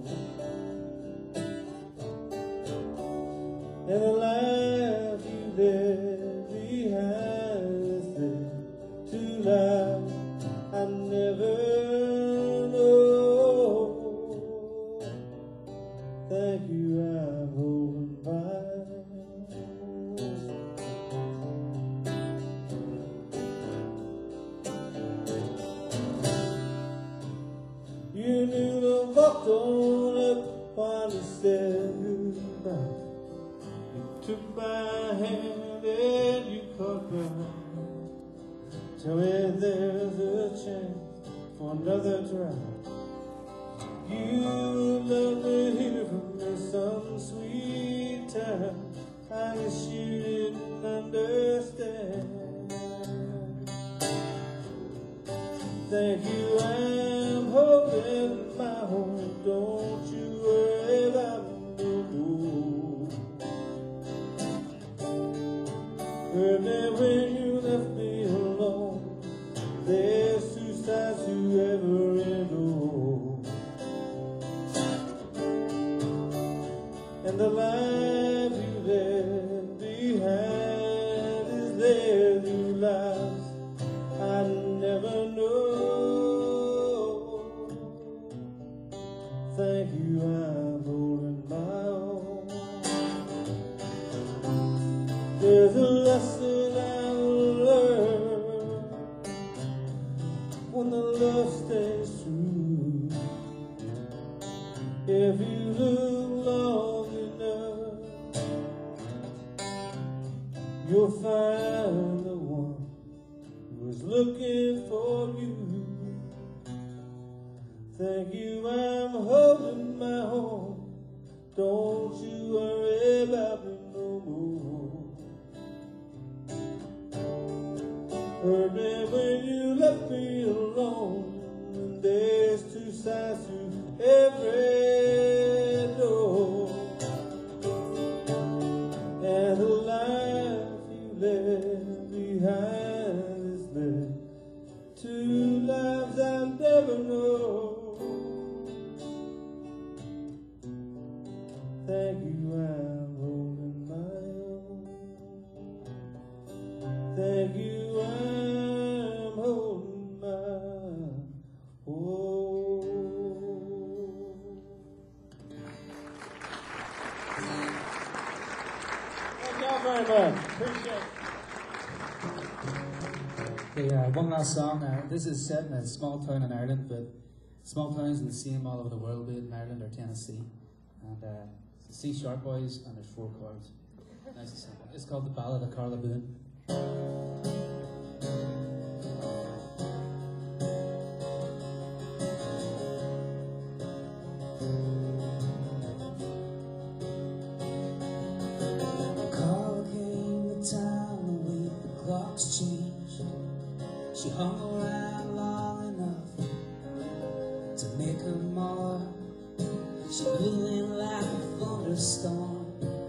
And the life you left behind is there to lie. I never know. Thank you, I'm holding by. You knew the walked on up while you said goodbye. Took my hand and you caught mine. Tell me there's a chance for another try. You would love to hear from me some sweet time. I guess you didn't understand. Thank you, I'm holding my home. Don't you worry about me no more. Hurt me when you left me alone. There's two sides to every door. And the life you left behind is there through lives I never know. Thank you, I'm holding my own. There's a lesson I learned love stays true. If you look long enough, you'll find the one who is looking for you. Thank you, I'm holding my home. Don't you worry about me no more. Hurt me when you left me alone, and there's two sides to every door. And the life you left behind is there. Two lives I'll never know. Thank you, I'm holding my own. Thank you, I'm holding my own. Thank you very much. Appreciate it. Okay, one last song. This is set in a small town in Ireland, but small towns are the same all over the world, be it in Ireland or Tennessee. And it's the C sharp boys, and there's 4 chords. Nice and simple. It's called The Ballad of Carla Boone. Carla came the time the week the clocks changed. She hung around long enough to make her mark. She blew in like a thunderstorm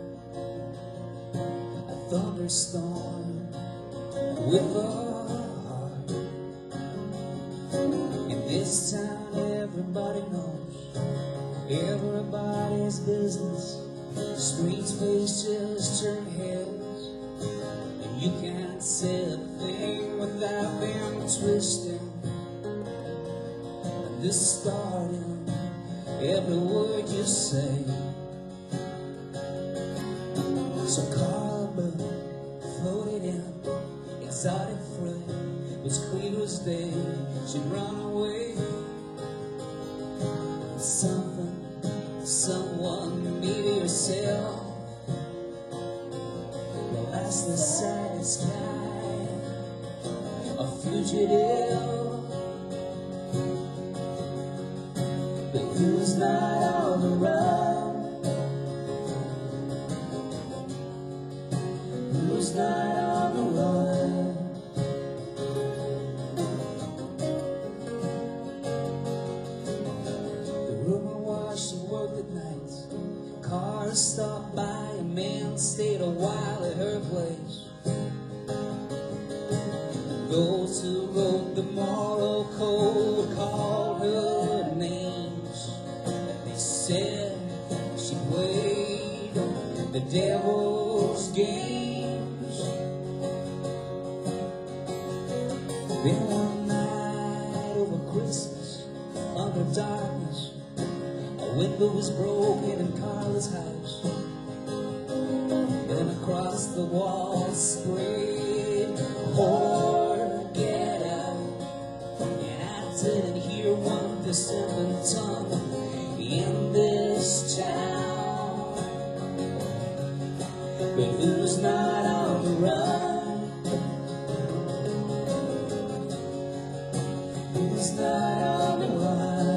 with her heart. In this town everybody knows everybody's business. The streets faces turn heads, and you can't say a thing without them twisting and distorting every word you say. So Carla Boone floated in, exotic fruit was clear as day. She'd run away from something, someone, maybe herself. Well, that's the saddest kind, a fugitive. But who's not on the run? Who's not on the run? The rumor was she worked at nights. Cars stopped by, a man stayed a while at her place. And those who wrote the moral code called her names. And they said she played the devil's games. Then one night over Christmas, under darkness, a window was broken in Carla's house. Then across the wall sprayed, "Whore, get out." And I didn't hear one dissonant tongue in this town. But who's not on the run? Who's not on the run?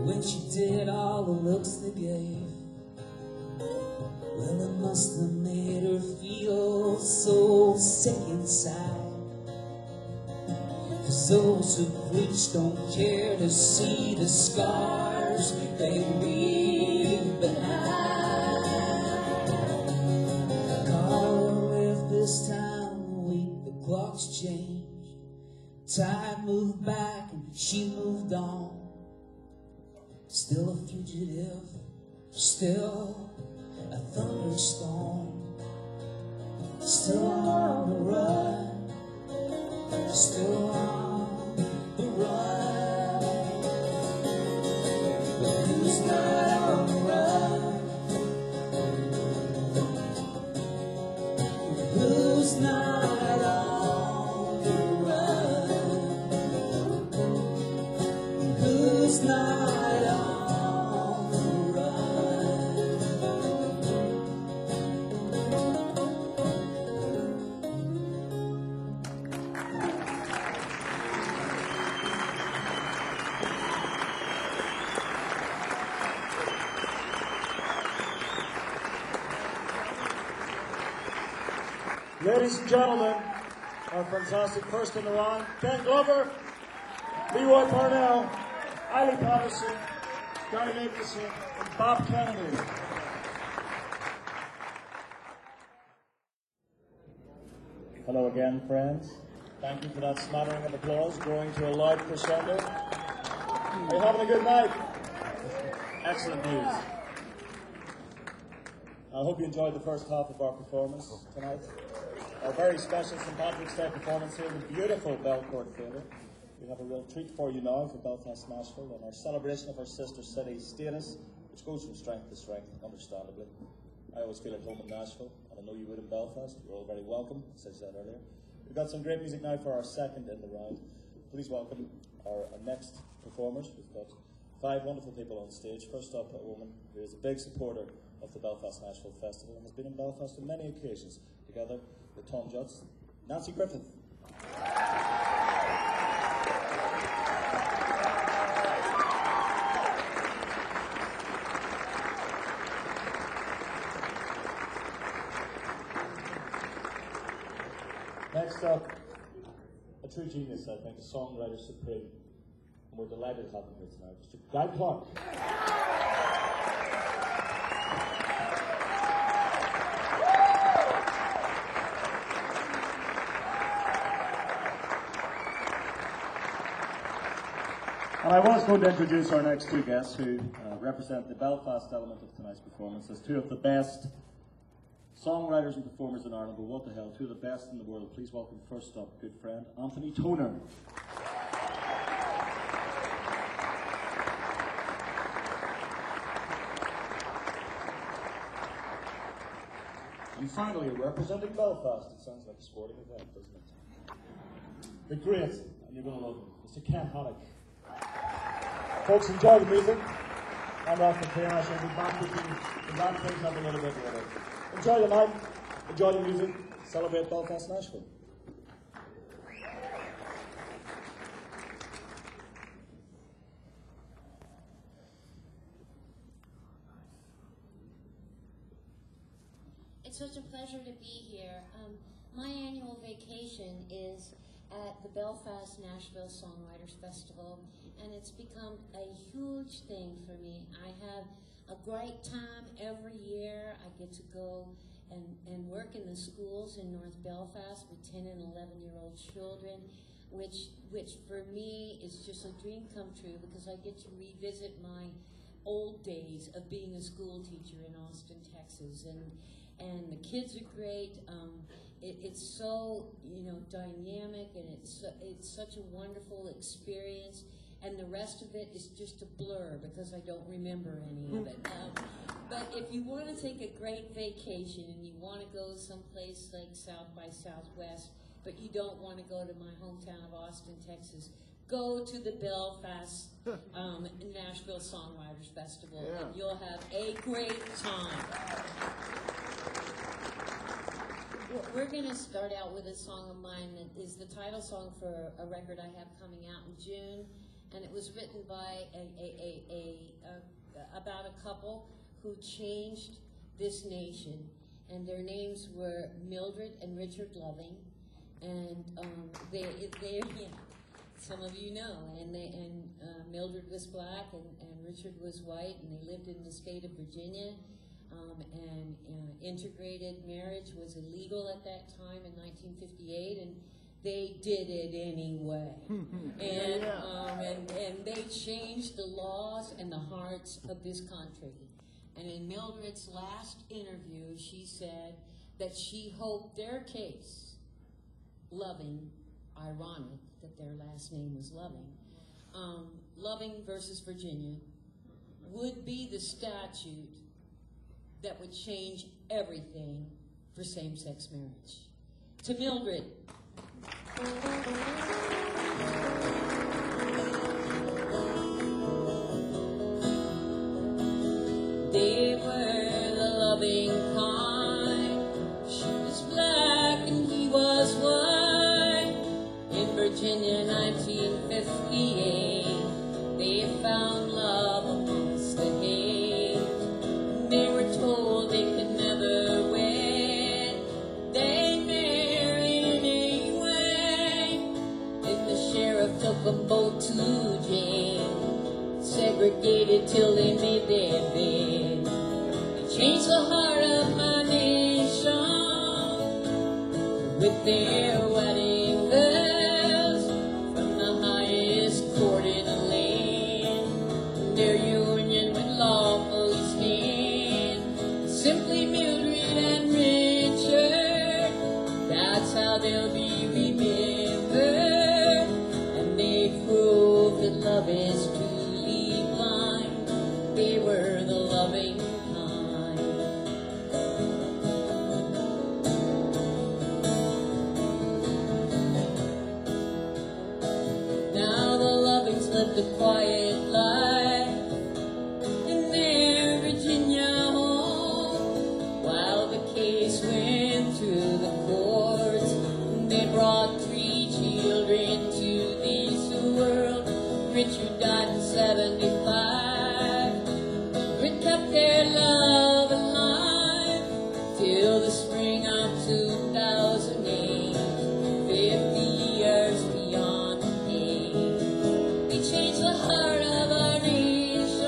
when she did all the looks they gave. Well, it must have made her feel so sick inside. 'Cause those who preach don't care to see the scars they leave behind. Carla left this town the week the clocks changed. Tide moved back and she moved on. Still a fugitive, still a thunderstorm, still on the run, still on the run. But who's not on the run? Who's not on the run? Who's not on the run? Ladies and gentlemen, our fantastic first in the round, Ken Glover, Leroy Parnell, Eilidh Patterson, Gary Nicholson, and Bob Kennedy. Hello again, friends. Thank you for that smattering of applause, growing to a loud crescendo. Are you having a good night? Excellent news. I hope you enjoyed the first half of our performance tonight. Our very special St. Patrick's Day performance here in the beautiful Belcourt Theatre. We have a real treat for you now for Belfast Nashville and our celebration of our sister city status, which goes from strength to strength, understandably. I always feel at home in Nashville, and I know you would in Belfast. You're all very welcome, as I said earlier. We've got some great music now for our second in the round. Please welcome our next performers. We've got 5 wonderful people on stage. First up, a woman who is a big supporter of the Belfast Nashville Festival and has been in Belfast on many occasions, together with Tom Jutz, Nancy Griffith. Next up, a true genius, I think, a songwriter supreme. And we're delighted to have him here tonight, Mr. Guy Clark. And I was going to introduce our next 2 guests who represent the Belfast element of tonight's performance as 2 of the best songwriters and performers in Ireland, but what the hell, 2 of the best in the world. Please welcome first up, good friend, Anthony Toner. And finally, representing Belfast, it sounds like a sporting event, doesn't it? The great, and you're going to love him, Mr. Ken Haddock. Folks, enjoy the music. I'm Ralph McCain. I shall be back with you to wrap things up a little bit later. Enjoy the night, enjoy the music, celebrate Belfast Nashville. It's such a pleasure to be here. My annual vacation is at the Belfast Nashville Songwriters Festival, and it's become a huge thing for me. I have a great time every year. I get to go and work in the schools in North Belfast with 10 and 11-year-old children, which for me is just a dream come true because I get to revisit my old days of being a school teacher in Austin, Texas, and the kids are great. It's so dynamic, and it's such a wonderful experience. And the rest of it is just a blur because I don't remember any of it. But if you want to take a great vacation and you want to go someplace like South by Southwest, but you don't want to go to my hometown of Austin, Texas, go to the Belfast Nashville Songwriters Festival, and you'll have a great time. We're going to start out with a song of mine that is the title song for a record I have coming out in June. And it was written by a about a couple who changed this nation, and their names were Mildred and Richard Loving, and they yeah, some of you know, and Mildred was black and Richard was white, and they lived in the state of Virginia, and integrated marriage was illegal at that time in 1958, and they did it anyway. And they changed the laws and the hearts of this country. And in Mildred's last interview, she said that she hoped their case, Loving, ironic that their last name was Loving, Loving versus Virginia, would be the statute that would change everything for same-sex marriage. To Mildred. They were the loving kind. She was black and he was white. In Virginia, 1958, they found love amongst the hate. They were told they could never wed. They married anyway. Then the sheriff took them both to jail, segregated till they made their bed. They changed the heart of my nation with their wedding bells from the highest court in the land. Their union would lawfully stand. Simply Mildred and Richard, that's how they'll be remembered. And they proved that love is truly blind. They were the loving kind. Now the Lovings lived a quiet life in their Virginia home, while the case went through the courts. They brought 3 children to this world. Richard died in 75. It kept their love alive till the spring of 2008, 50 years beyond the day. They changed the heart of our nation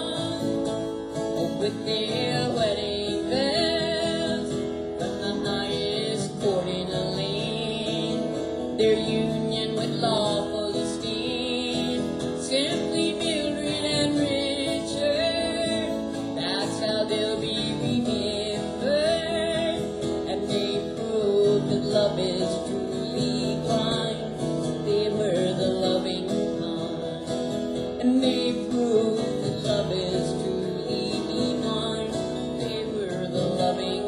with their wedding bells from the highest court in the land. Their union would lawfully stand. Simply Mildred and Richard, that's how they'll be remembered. And they proved that love is truly blind. They were the loving kind. And they proved that love is truly blind. They were the loving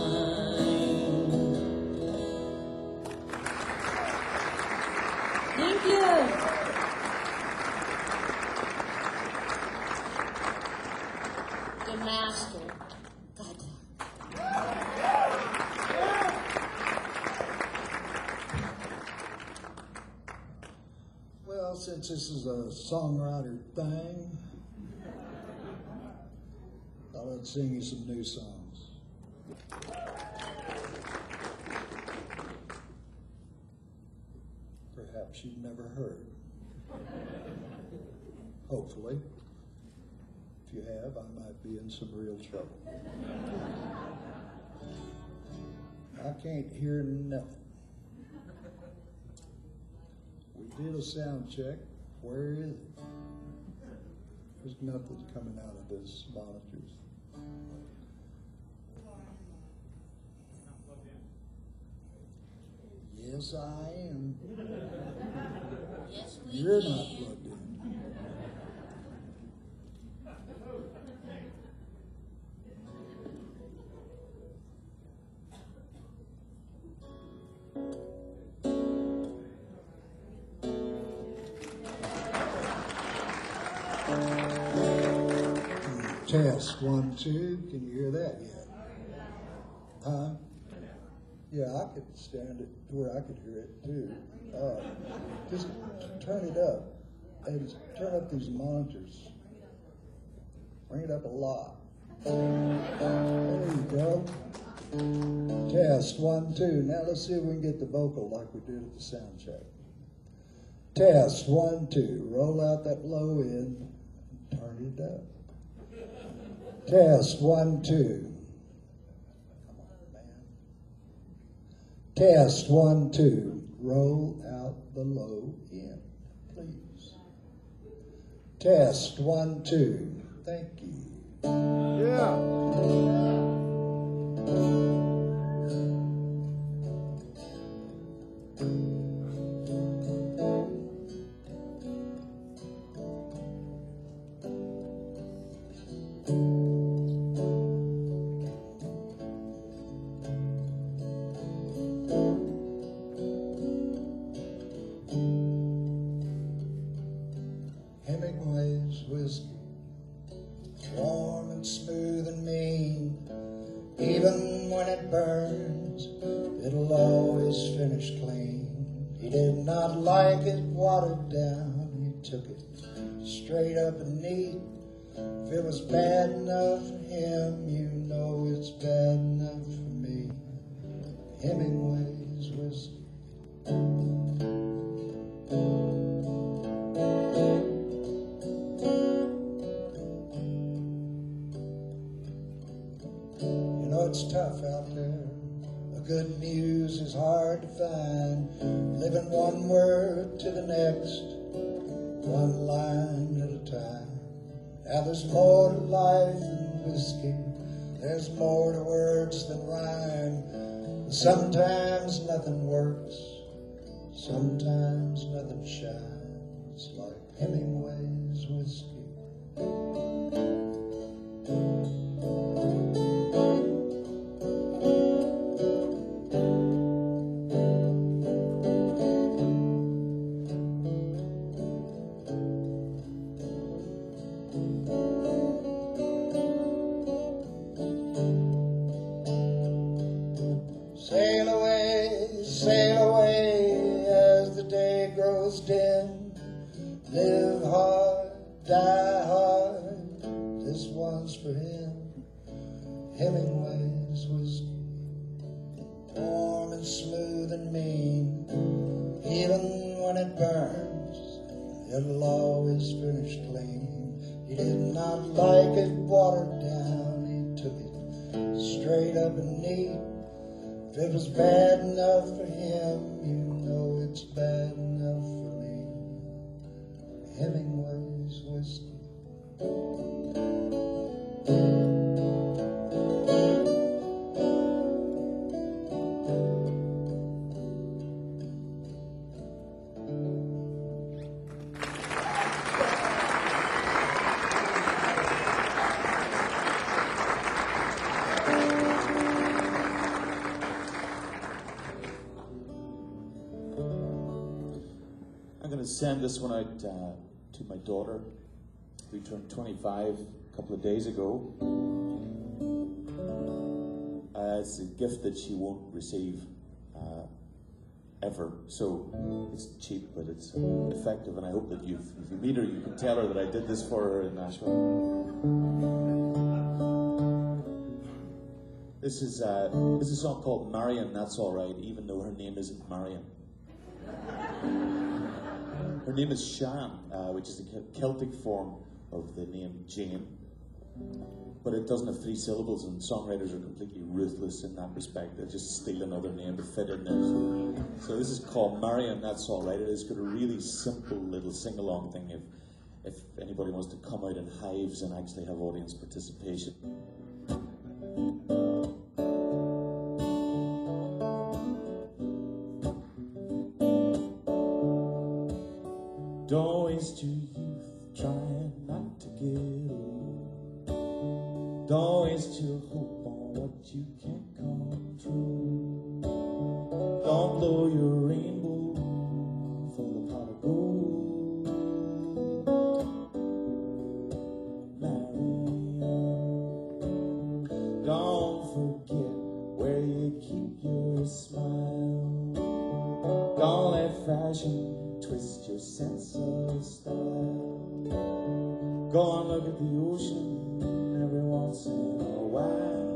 kind. Thank you. The master. God. Well, since this is a songwriter thing, thought I'd sing you some new songs. Perhaps you've never heard. Hopefully. If you have, I might be in some real trouble. I can't hear nothing. We did a sound check. Where is it? There's nothing coming out of this monitors. Yes, I am. Yes, we You're can. not plugged in. Test 1, 2. Can you hear that yet? Yeah, I could stand it to where I could hear it too. Just turn it up and turn up these monitors. Bring it up a lot. There you go. Test, 1, 2. Now let's see if we can get the vocal like we did at the sound check. Test, 1, 2. Roll out that low end. Turn it up. Test, 1, 2. Come on, man. Test, 1, 2. Roll out the low end, please. Test, 1, 2. Thank you. Yeah. Hemingway's whiskey, warm and smooth and mean. Even when it burns, it'll always finish clean. He did not like it watered down. He took it straight up and neat. If it was bad enough for him, you know it's bad enough for me. Hemingway's whiskey. You know it's tough out there. A good muse is hard to find. Living one word to the next, one line at a time. Now there's more to life than whiskey. There's more to words than rhyme. Sometimes nothing works. Sometimes nothing shines like Hemingway's whiskey. Sail away as the day grows dim. Live hard, die hard, this one's for him. Hemingway's whiskey, warm and smooth and mean. Even when it burns, it'll always finish clean. He did not like it watered down. He took it straight up and neat. If it was bad enough for him, you know it's bad enough for me. Hemingway's whiskey. I'm going to send this one out to my daughter, who turned 25 a couple of days ago. It's a gift that she won't receive ever, so it's cheap, but it's effective, and I hope that if you meet her, you can tell her that I did this for her in Nashville. This is a song called Marion, That's Alright, even though her name isn't Marion. Her name is Shan, which is a Celtic form of the name Jane, but it doesn't have 3 syllables, and songwriters are completely ruthless in that respect. They just steal another name to fit in there. So this is called Marion, That's Alright. It has got a really simple little sing-along thing if anybody wants to come out in hives and actually have audience participation. Don't waste your youth trying not to get old. Don't waste your hope on what you can't control. Don't blow your rainbow for the pot of gold. Marion, don't forget where you keep your smile. Don't let fashion twist your sense of style. Go and look at the ocean once in a while.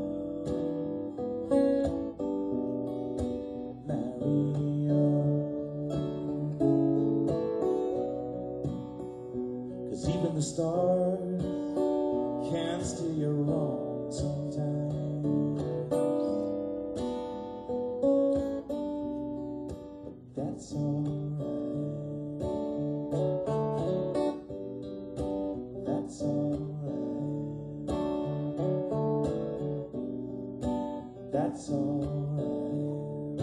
Cause even the stars can steer you wrong sometimes. But that's alright. That's alright. That's alright.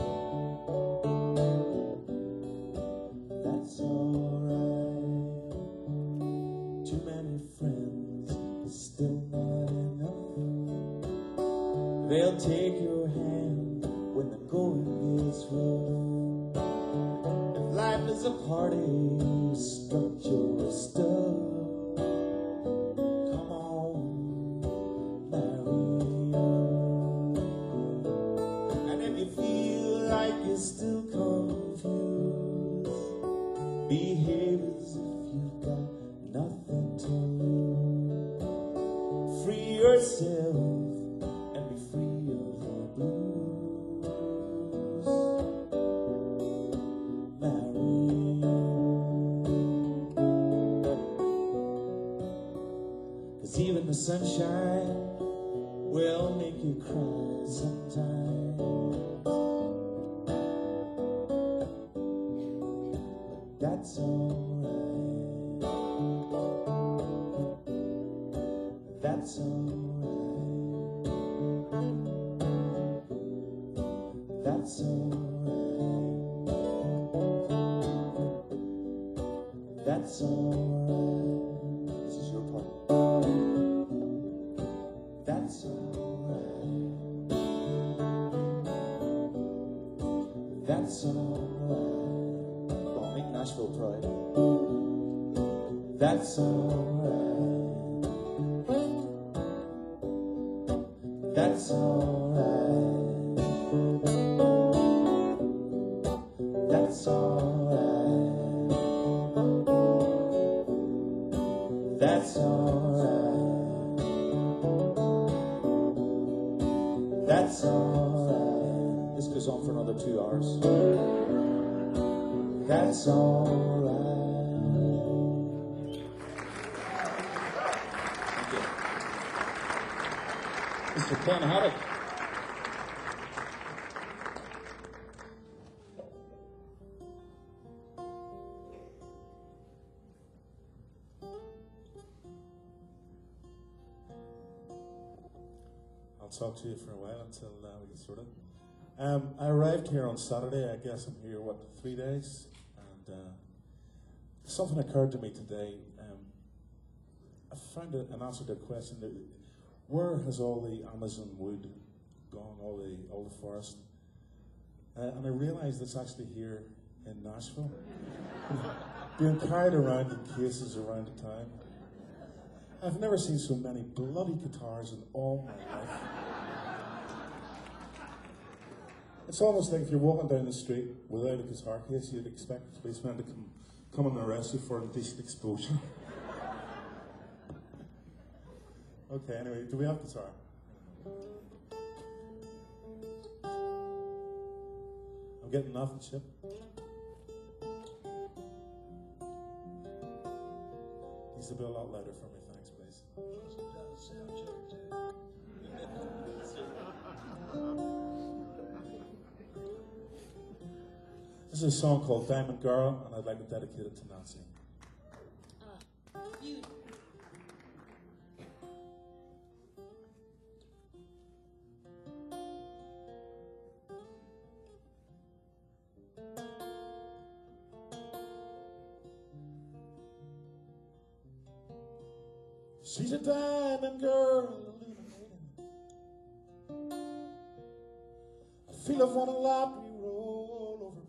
That's alright. Too many friends is still not enough. They'll take your hand when the going gets rough. If life is a party, strut your stuff. Come on, Maria. And if you feel like you're still confused, behave as if you've got nothing to lose. Free yourself and be free of the blues. Maria. Cause even the sunshine will make you cry sometimes. That's alright. That's alright. That's alright. That's alright. This is your part. That's alright. That's alright. Come on, make Nashville proud. That's alright. That's alright. That's alright. That's alright. That's alright. This goes on for another 2 hours. That's alright. Thank you. Mr. Ken Haddock. I'll talk to you for a while until we get sorted. I arrived here on Saturday. I guess I'm here, 3 days? And something occurred to me today. I found an answer to a question. Where has all the Amazon wood gone, all the forest? And I realised it's actually here in Nashville. Being carried around in cases around the town. I've never seen so many bloody guitars in all my life. It's almost like if you're walking down the street without a guitar case, you'd expect the policeman to come and arrest you for indecent exposure. Okay, anyway, do we have guitar? I'm getting nothing, Chip. Needs to be a lot louder for me, thanks, please. This is a song called Diamond Girl, and I'd like to dedicate it to Nancy. She's a diamond girl, illuminating. I feel I've won a lottery roll over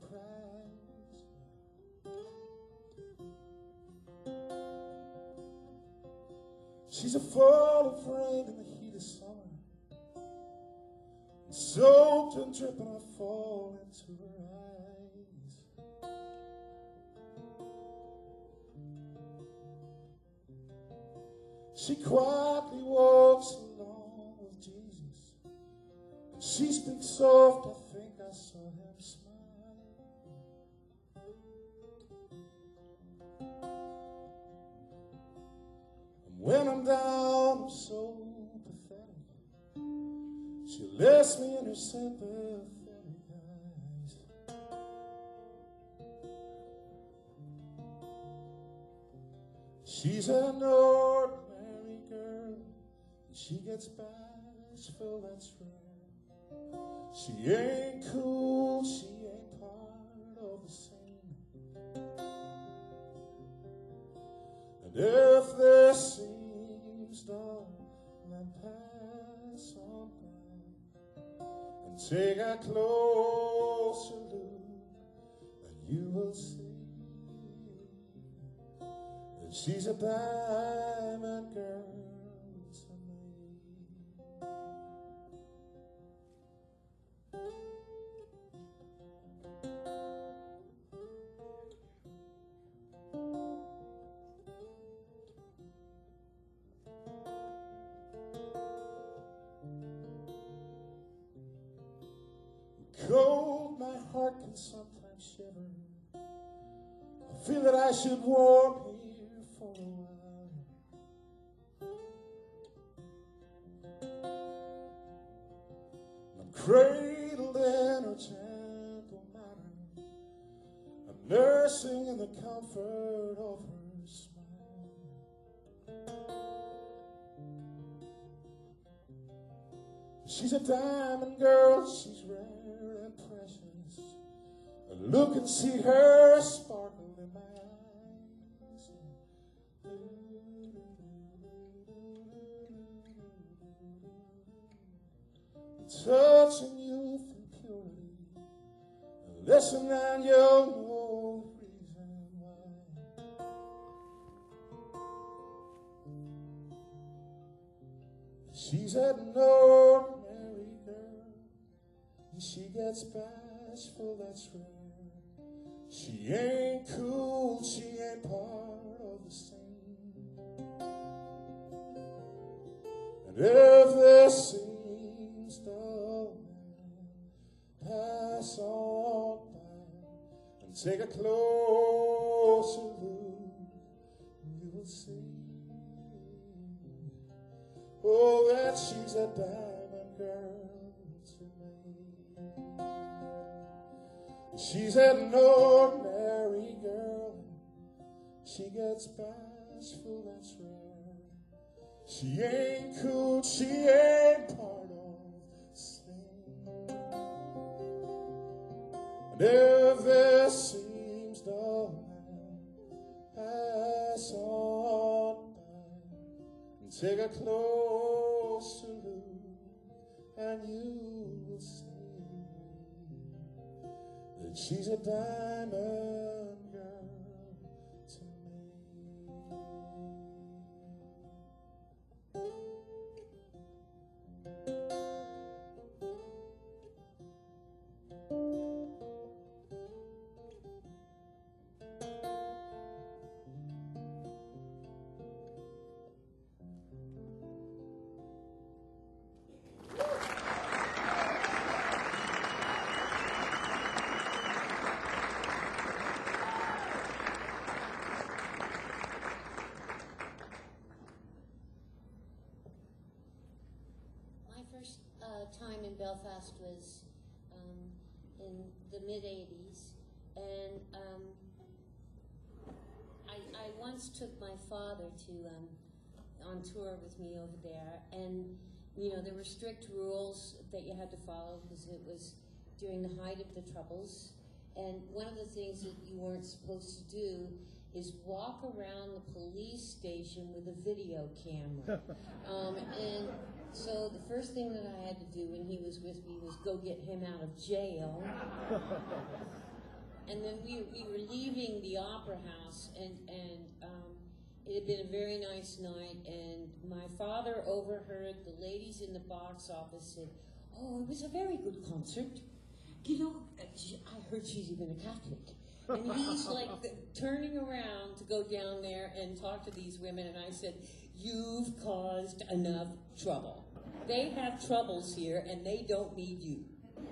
prize. She's a fall of rain in the heat of summer, soaked and dripping, I fall into her eyes. She quietly walks along She speaks soft, I think I saw him smile. And when I'm down, I'm so pathetic. She lifts me in her sympathetic eyes. She's an ordinary girl, and she gets bashful, that's rare. She ain't cool, she ain't part of the scene. And if this seems dull, then pass on by and take a closer look, and you will see that she's a diamond girl to me. Cold, my heart can sometimes shiver. I feel that I should warm here for a while. I'm cradled in her gentle manner. I'm nursing in the comfort of her smile. She's a diamond girl, she's rare and precious. I look and see her sparkle in my eyes. Touching youth and purity. Listen and you'll know the reason why. She's an ordinary girl, and she gets bashful, that's rare. She ain't cool, she ain't part of the scene. And if this seems dull, pass on by and take a closer look, and you will see, oh, that she's a diamond girl to me. She's an ordinary girl, she gets bashful, that's rare. She ain't cool, she ain't part of the scene. And if this seems dull, pass on by and take a closer look, and you will see that she's a diamond girl to me. My first time in Belfast was in the mid-'80s, and I once took my father to on tour with me over there, and you know there were strict rules that you had to follow because it was during the height of the Troubles, and one of the things that you weren't supposed to do is walk around the police station with a video camera. And so the first thing that I had to do when he was with me was go get him out of jail. And then we were leaving the Opera House, and it had been a very nice night, and my father overheard the ladies in the box office said, "Oh, it was a very good concert. You know, I heard she's even a Catholic." And he's like turning around to go down there and talk to these women, and I said, "You've caused enough trouble." they have troubles here, and they don't need you.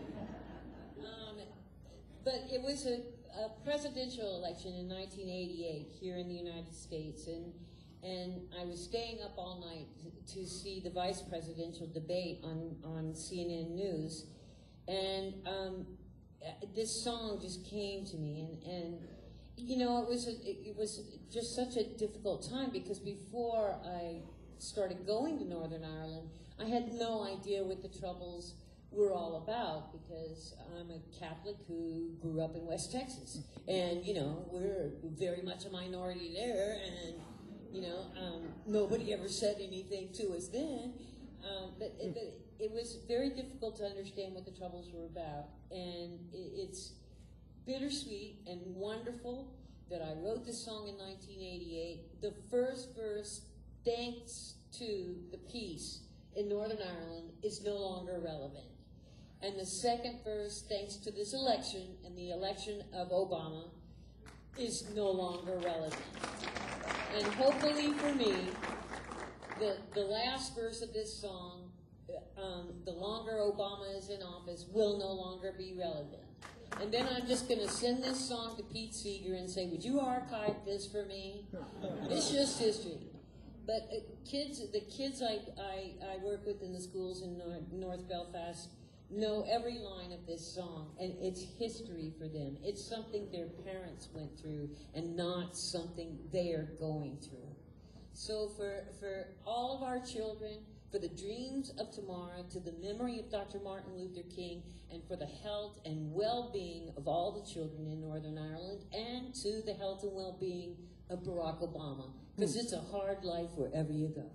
But it was a presidential election in 1988 here in the United States, and I was staying up all night to see the vice presidential debate on CNN News, and this song just came to me, and you know, it was just such a difficult time, because before I started going to Northern Ireland, I had no idea what the Troubles were all about, because I'm a Catholic who grew up in West Texas, and you know, we're very much a minority there, and you know, nobody ever said anything to us then, but it was very difficult to understand what the Troubles were about, and it's bittersweet and wonderful that I wrote this song in 1988. The first verse, thanks to the peace in Northern Ireland, is no longer relevant. And the second verse, thanks to this election and the election of Obama, is no longer relevant. And hopefully for me, the last verse of this song, the longer Obama is in office, will no longer be relevant. And then I'm just going to send this song to Pete Seeger and say, would you archive this for me? It's just history. But the kids I work with in the schools in North Belfast know every line of this song, and it's history for them. It's something their parents went through and not something they're going through. So for all of our children, for the dreams of tomorrow, to the memory of Dr. Martin Luther King, and for the health and well-being of all the children in Northern Ireland, and to the health and well-being of Barack Obama, because it's a hard life wherever you go.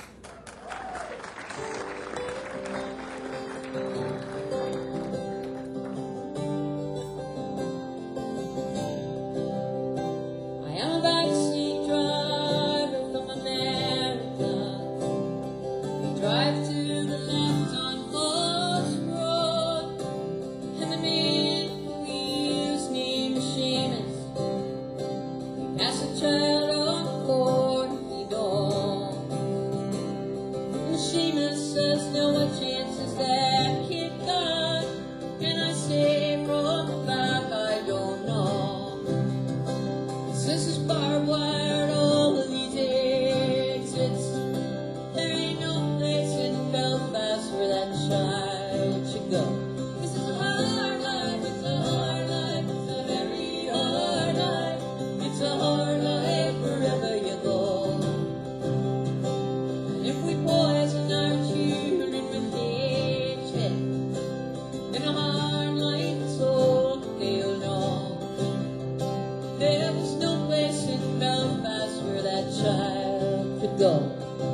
I am a backseat driver from America. We drive to the left on Forest Road, and the man who wheels name is Seamus. We pass a child on board, we know. And Seamus says, no, what chances that kid got? And I say, from the back, I don't know. This is barbed wire, all of these exits. There ain't no place in Belfast where that child should go. This is a hard life, it's a hard life, it's a very hard life. It's a hard life wherever you go. And if we poison our children with hatred, then a hard life is all they'll know. There was no place in Belfast where that child could go.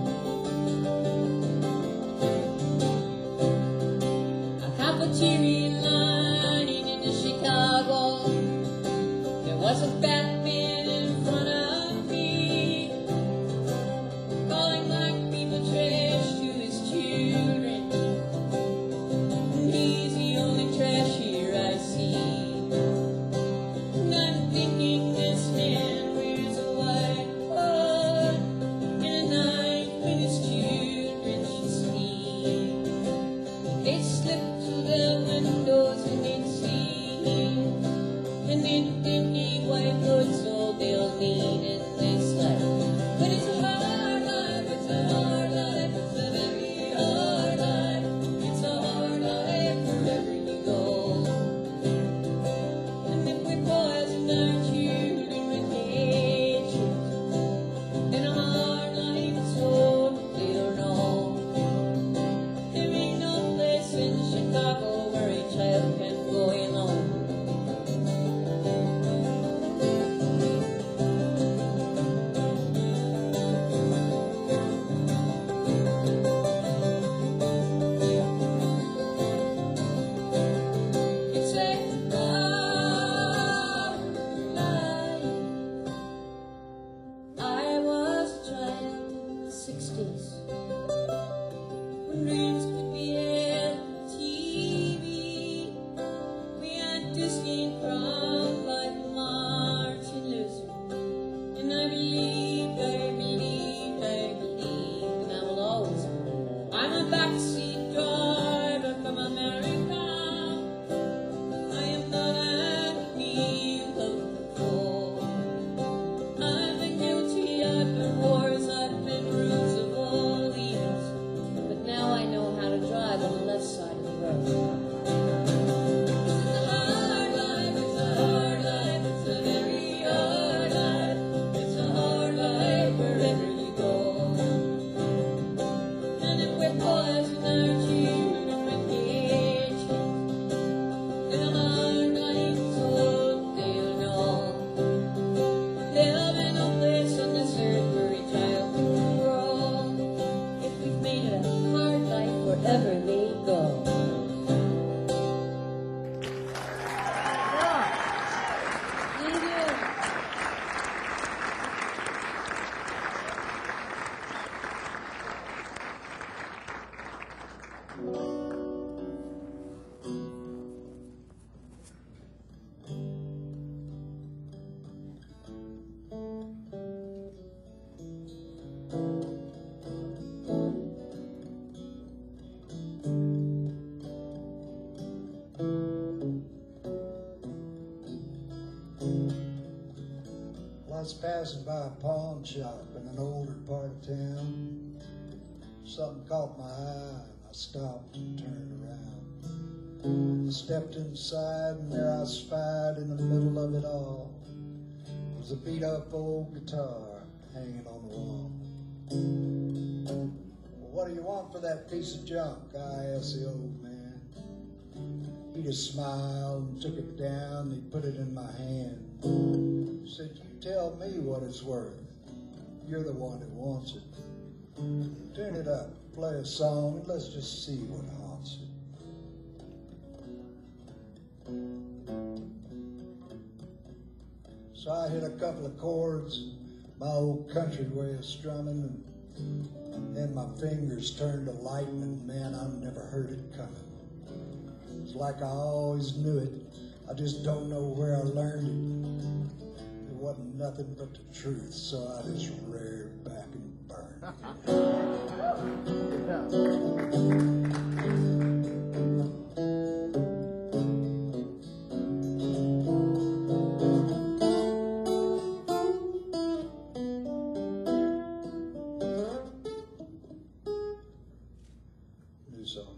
A cafeteria lining into Chicago. There was a fat man in front of me, calling black people trash to his children. And he's the only trash here I see. And I'm thinking this man wears a white coat and a knife when his children should sleep. They slip through the windows and they'd see him, and they didn't need white goods, so they'll need in this life. But it's a hard life, it's a hard life, it's a very hard life. It's a hard life wherever you go. And if we poison our children with hatred, then a hard life is all they'll know. There ain't no place in Chicago where a child can go alone. It's a hard life. I was a child in the 60s, when dreams could be held on TV. We had Disney from like Martin Luther, and I believed, and I will always. I'm a backseat I was passing by a pawn shop in an older part of town. Something caught my eye and I stopped and turned around. I stepped inside and there I spied in the middle of it all was a beat up old guitar hanging on the wall. Well, what do you want for that piece of junk? I asked the old man. He just smiled and took it down and he put it in my hand. He said, "You tell me what it's worth. You're the one who wants it. Turn it up, play a song, and let's just see what haunts it." So I hit a couple of chords, my old country way of strumming, and then my fingers turned to lightning. Man, I never heard it coming. It's like I always knew it. I just don't know where I learned it. It wasn't nothing but the truth, so I just reared back and burned. New song.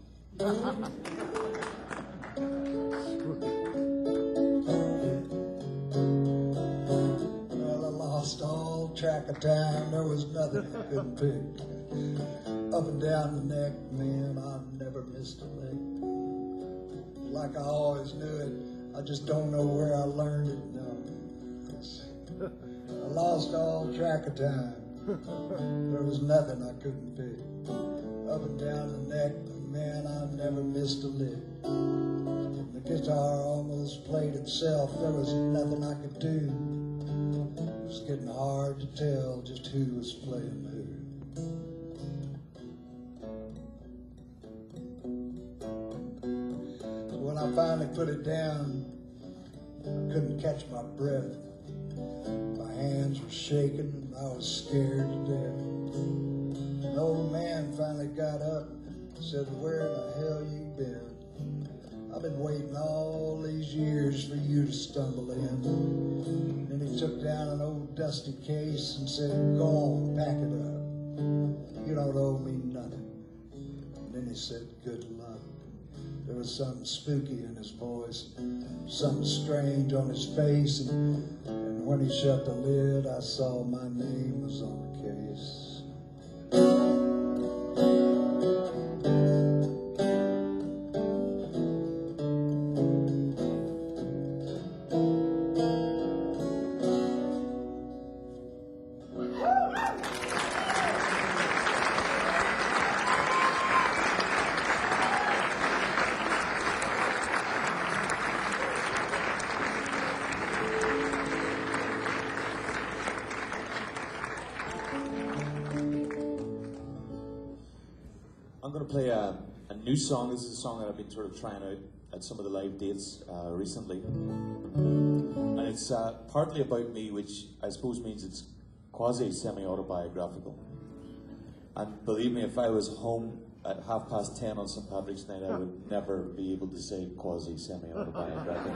Lost all track of time. There was nothing I couldn't pick. Up and down the neck, man, I never missed a lick. Like I always knew it, I just don't know where I learned it. No, I lost all track of time. There was nothing I couldn't pick. Up and down the neck, man, I never missed a lick. The guitar almost played itself. There was nothing I could do. It was getting hard to tell just who was playing who. So when I finally put it down, I couldn't catch my breath. My hands were shaking and I was scared to death. An old man finally got up and said, "Where in the hell you been? I've been waiting all these years for you to stumble in." And he took down an old dusty case and said, "Go on, pack it up. You don't owe me nothing." And then he said, "Good luck." There was something spooky in his voice, something strange on his face, and when he shut the lid, I saw my name was on the case. I'm going to play a new song. This is a song that I've been sort of trying out at some of the live dates recently. And it's partly about me, which I suppose means it's quasi-semi-autobiographical. And believe me, if I was home at 10:30 on St. Patrick's Night, I would never be able to say quasi-semi-autobiographical.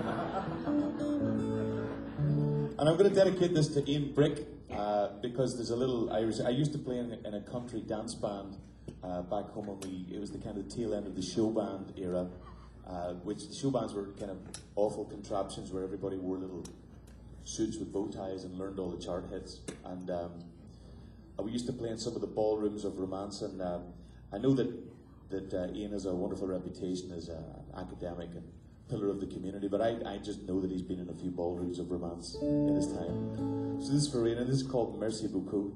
And I'm going to dedicate this to Ian Brick, because there's a little Irish. I used to play in a country dance band back home, and it was the kind of tail end of the show band era, which the show bands were kind of awful contraptions where everybody wore little suits with bow ties and learned all the chart hits. And we used to play in some of the ballrooms of romance, and I know that Ian has a wonderful reputation as an academic and pillar of the community, but I just know that he's been in a few ballrooms of romance in his time. So this is for Ian, and this is called Merci Beaucoup.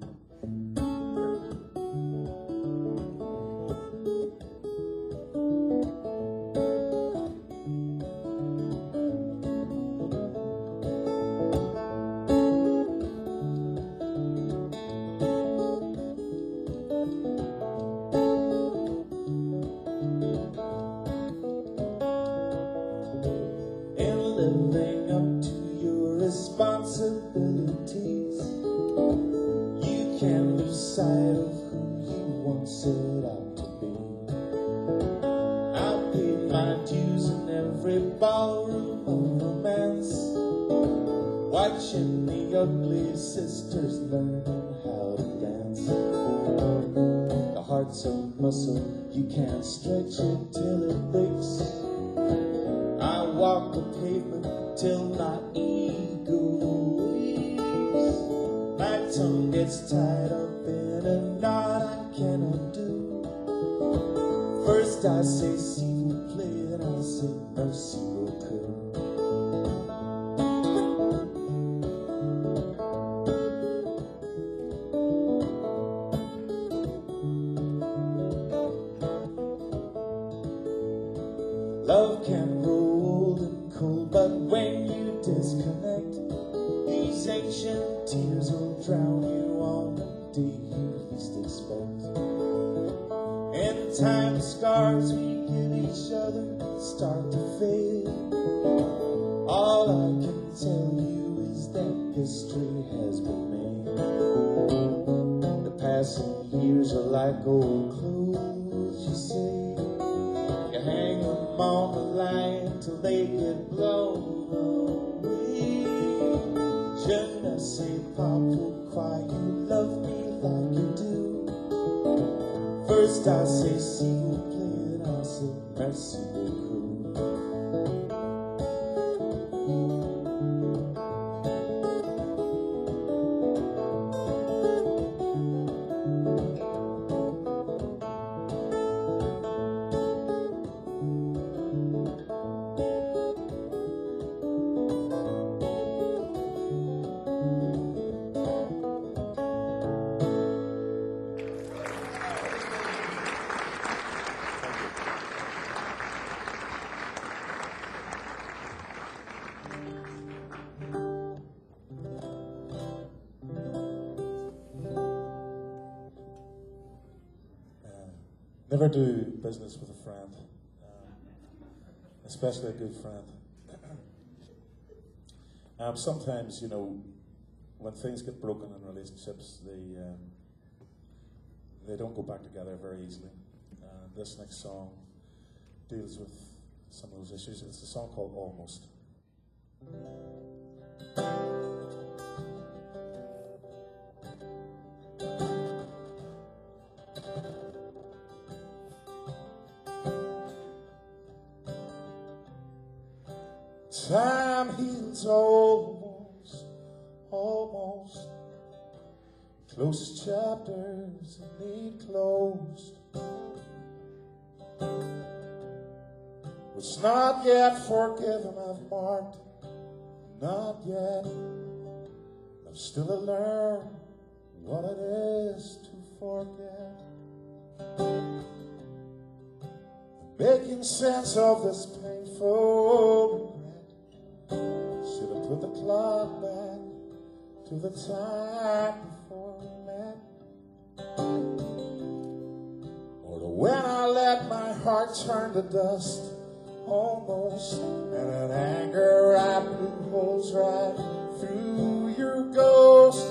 watching the ugly sisters learning how to dance. The heart's a muscle, you can't stretch it till it breaks. I walk the pavement till my ego weeps. My tongue gets tied up in a knot I cannot do. First I say s'il vous plaît, then I say merci beaucoup. Love can grow old and cold, but when you disconnect, these ancient tears will drown you on the day you least expect. In time, the scars we give each other start to fade. All I can tell you is that history has been made. The passing years are like old clothes, you say. You hang them on the line till they get blown away. Je ne sais pas pourquoi you love me like you do. First I say s'il vous plaît, then I say merci beaucoup. Never do business with a friend, especially a good friend. Sometimes, you know, when things get broken in relationships, they don't go back together very easily. This next song deals with some of those issues. It's a song called Almost. Time heals almost, almost. Closed chapters need closed. What's not yet forgiven I've marked, not yet. I'm still to learn what it is to forget. Making sense of this painful should have put the clock back to the time before we met. Or to when I let my heart turn to dust, almost. And in anger I blew holes right through your ghost.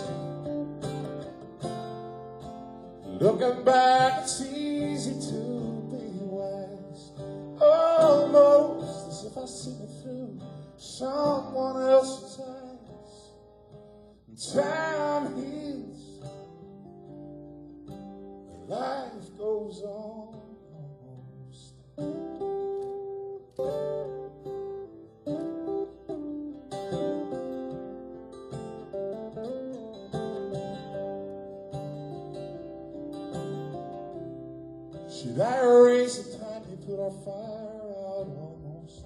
Looking back, it's easy to be wise, almost as if I seen it through someone else's eyes. And time heals, and life goes on almost. Should I erase the time you put our fire out almost?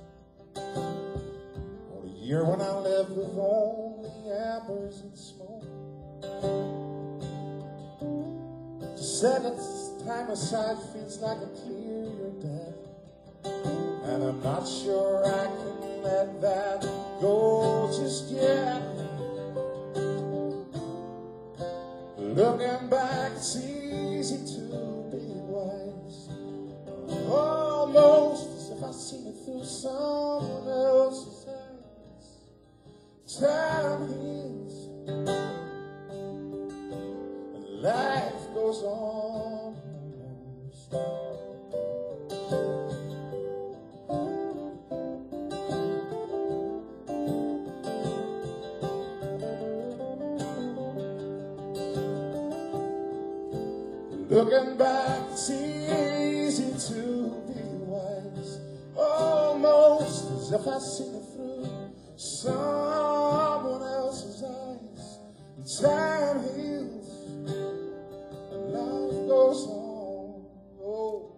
Or the year when I lived with only embers and smoke? To set its time aside feels like a clear death, and I'm not sure I can let that go just yet. Looking back, it's easy to be wise, almost as if I seen it through someone else's eyes. Time heals, and life goes on almost. Looking back, it's easy to be wise, almost as if I seen it through someone else's eyes. Time heals and life goes on. Oh.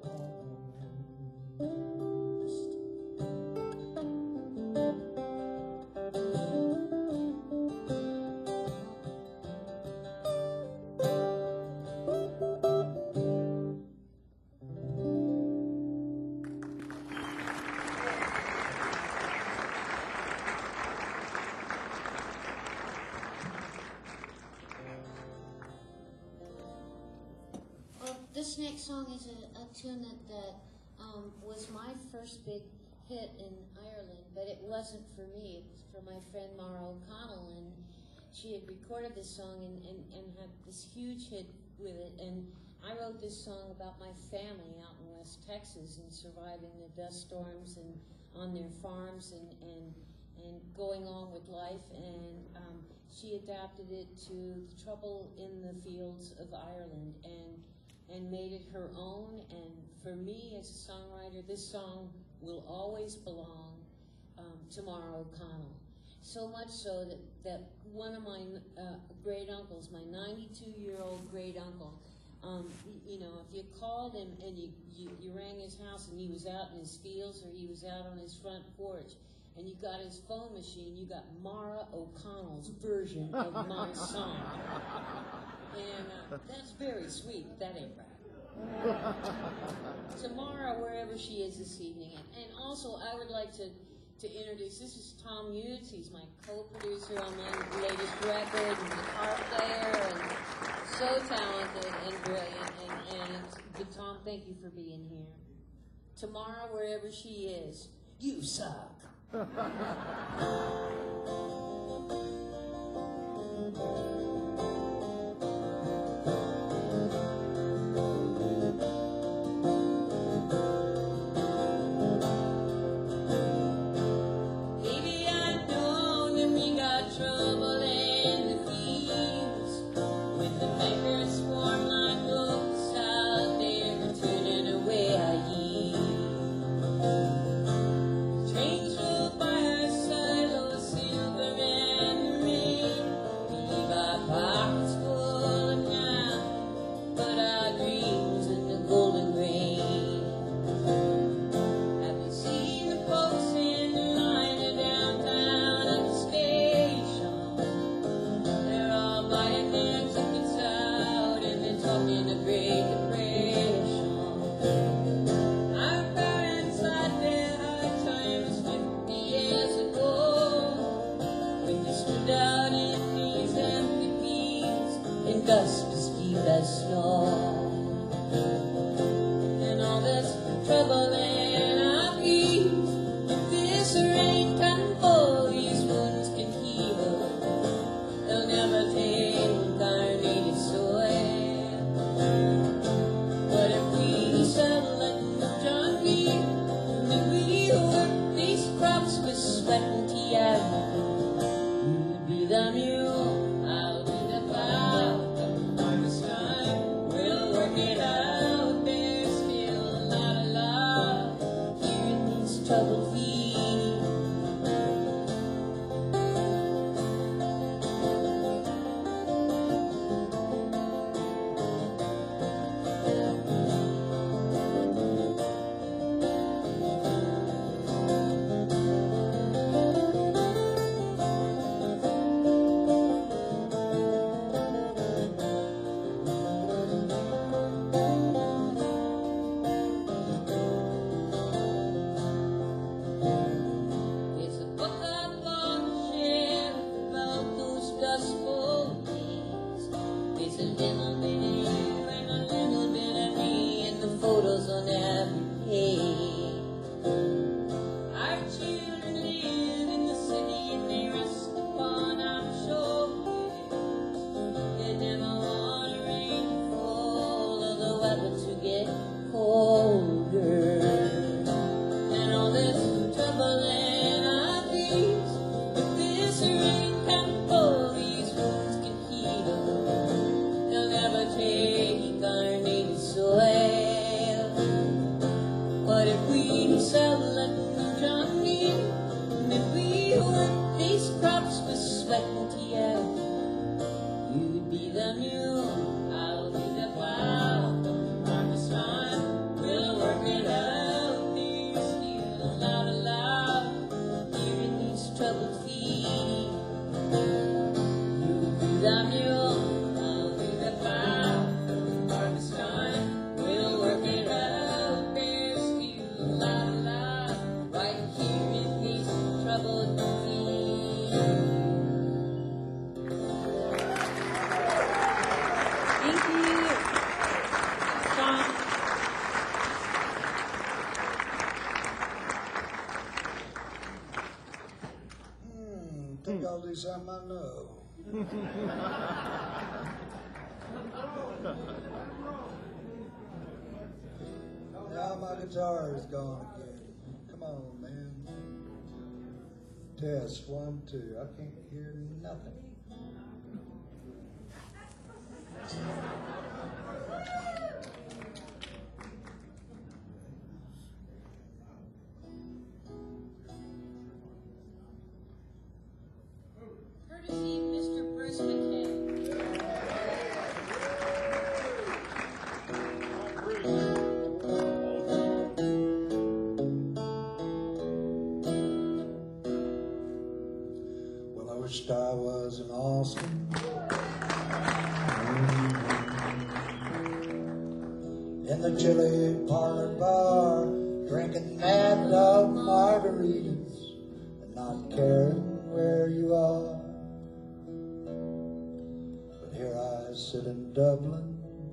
This next song is a tune that was my first big hit in Ireland, but it wasn't for me. It was for my friend Mara O'Connell, and she had recorded this song and had this huge hit with it. And I wrote this song about my family out in West Texas and surviving the dust storms and on their farms and going on with life. And she adapted it to the trouble in the fields of Ireland and made it her own. And for me as a songwriter, this song will always belong to Mara O'Connell. So much so that one of my great uncles, my 92-year-old great uncle, you know, if you called him and you rang his house and he was out in his fields or he was out on his front porch and you got his phone machine, you got Mara O'Connell's version of my song. And that's very sweet, but that ain't right. Tamara, wherever she is this evening. And also, I would like to introduce, this is Tom Hughes. He's my co-producer on my latest record and guitar player and so talented and brilliant. And Tom, thank you for being here. Tamara, wherever she is, you suck. They'll never take our name. do something I know. Now my guitar is gone again. Come on, man. Test 1, 2. I can't hear nothing. Courtesy Mr. Bruce McKay. Well, I wished I was in Austin. In the chili parlor bar, drinking Mad Dog margaritas and not caring where you are. But here I sit in Dublin,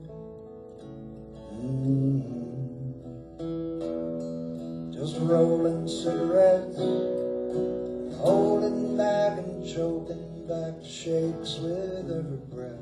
just rolling cigarettes, holding back and choking back the shakes with every breath.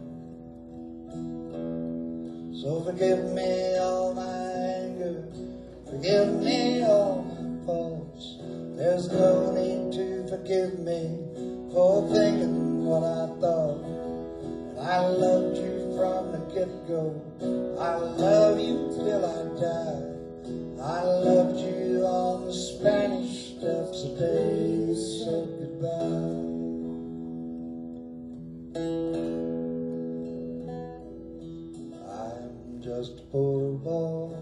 So forgive me all my anger, forgive me all my faults. There's no need to forgive me for thinking what I thought. And I loved you from the get-go, I love you till I die. I loved you on the Spanish Steps the day you said goodbye. I'm just a poor boy,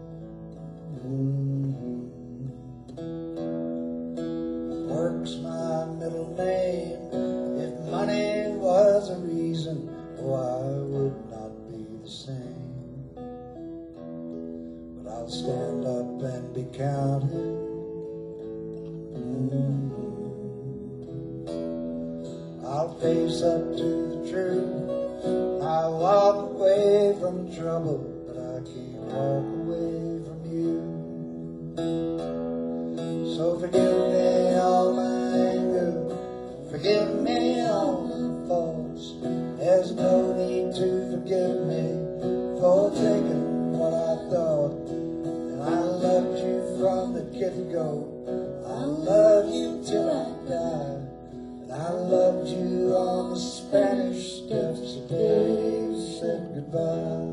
work's my middle name. If money was a reason, oh, I would not be the same. But I'll stand up and be counted. I'll face up to the truth. I walk away from trouble, but I can't walk away from you. So forgive me all my anger, forgive me all my faults. There's no need to forgive me for taking what I thought. And I loved you from the get-go, I love you till I die. And I loved you on the Spanish Steps the day you said goodbye.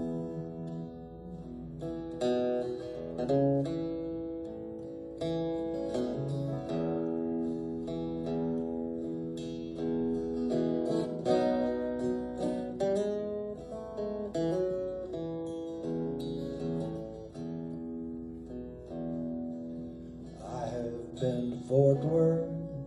I have been to Fort Worth,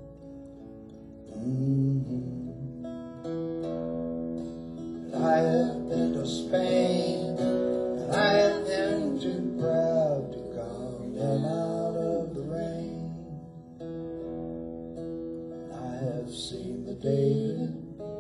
and I have been to Spain, and I have been too proud to come in out of the rain. I have seen the David,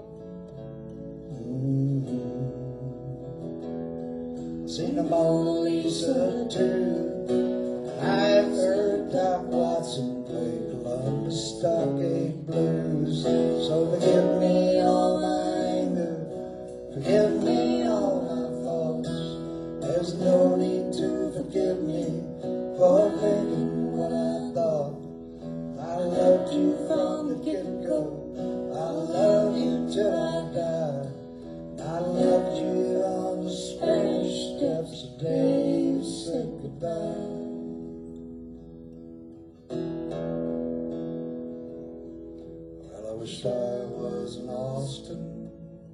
seen the Mona Lisa too. I've heard Doc Watson play Columbus Stockade Blues. So forgive me all my anger, forgive me all my faults. There's no need to forgive me for thinking what I thought. I loved you from the get-go, I love you till I die. I loved you on the Spanish Steps the day you said goodbye. Well, I wish I was in Austin,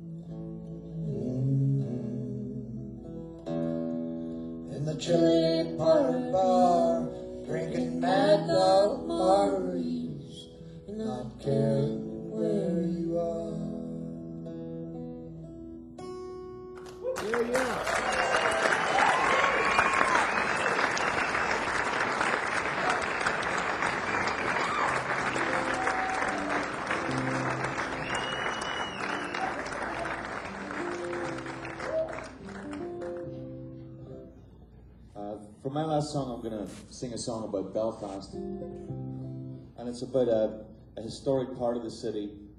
in the chili parlor bar, drinking Mad Dog margaritas and not caring where you are. For my last song, I'm going to sing a song about Belfast. And it's about a historic part of the city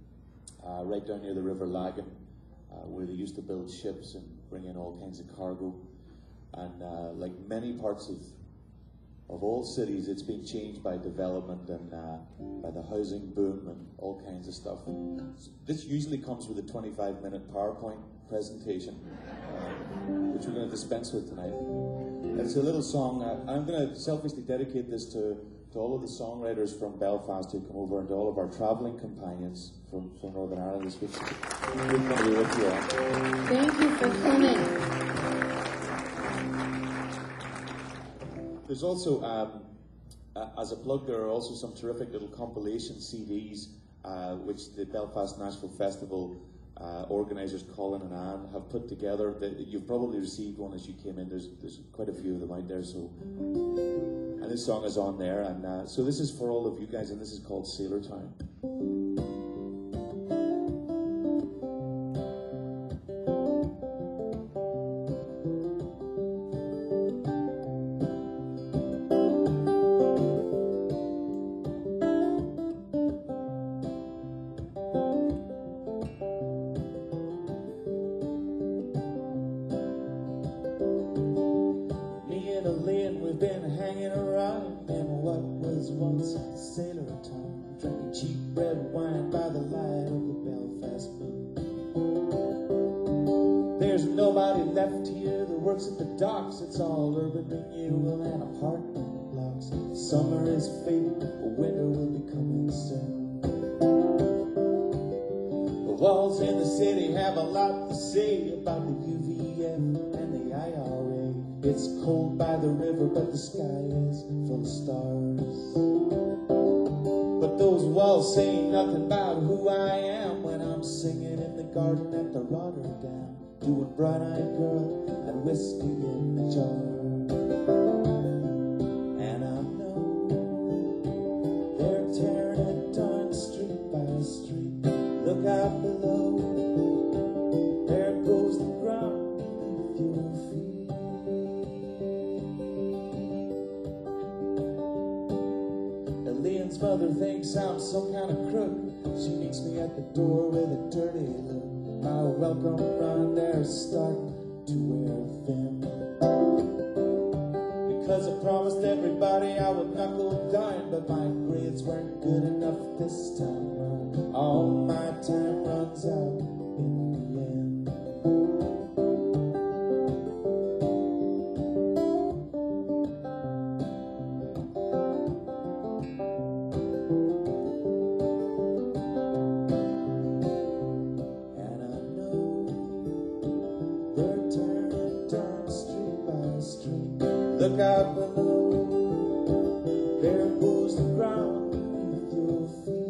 right down near the River Lagan, where they used to build ships and bring in all kinds of cargo. And like many parts of all cities, it's been changed by development and by the housing boom and all kinds of stuff. This usually comes with a 25-minute PowerPoint presentation, which we're going to dispense with tonight. It's a little song. I'm going to selfishly dedicate this to all of the songwriters from Belfast who come over, and to all of our travelling companions from Northern Ireland this week. We're going to be with you all. Thank you for coming. There's also, as a plug, there are also some terrific little compilation CDs which the Belfast Nashville Festival organisers Colin and Anne have put together. You've probably received one as you came in. There's quite a few of them out there. So, and this song is on there. And so this is for all of you guys, and this is called Sailor Town. It's all urban renewal and apartment blocks. Summer is fading, but winter will be coming soon. The walls in the city have a lot to say about the UVM and the IRA. It's cold by the river, but the sky is full of stars. But those walls say nothing about who I am when I'm singing in the garden at the Rotterdam, doing Bright-Eyed Girl and whiskey in the jar. And I know they're tearing it down street by street. Look out below, there goes the ground beneath your feet. Elaine's mother thinks I'm some kind of crook. She meets me at the door with a dirty look. My welcome round there starting to wear thin, because I promised everybody I would knuckle down, but my grades weren't good enough this time round. All my time runs out in the end. Look out below, there goes the ground beneath your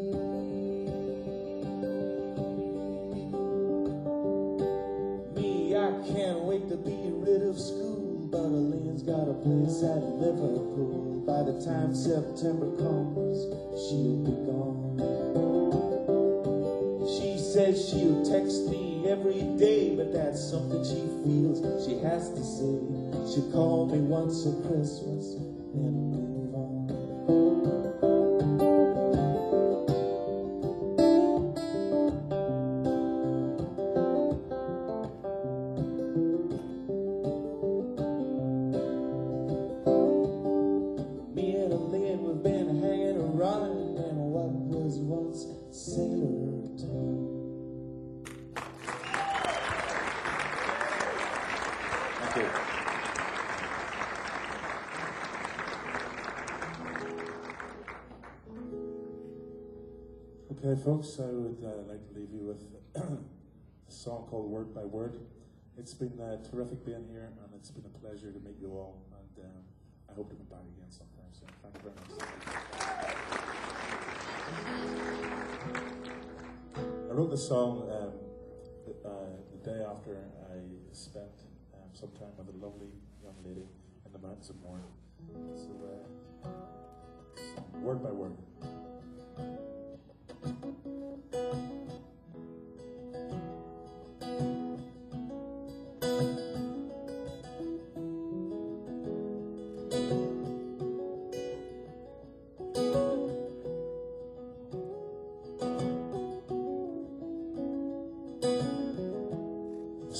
feet. Me, I can't wait to be rid of school, but Elaine's got a place at Liverpool. By the time September comes, she'll be gone. She says she'll text me every day, but that's something she feels she has to say. She'll call me once at Christmas, then move on. Me and Elaine, we've been hanging around in what was once Sailor Town. Thank you. Okay, folks, I would like to leave you with a song called Word by Word. It's been terrific being here, and it's been a pleasure to meet you all, and I hope to come back again sometime soon. Thank you very much. I wrote the song the day after I spent some time with a lovely young lady in the mountains of Mourne. So, Word by Word.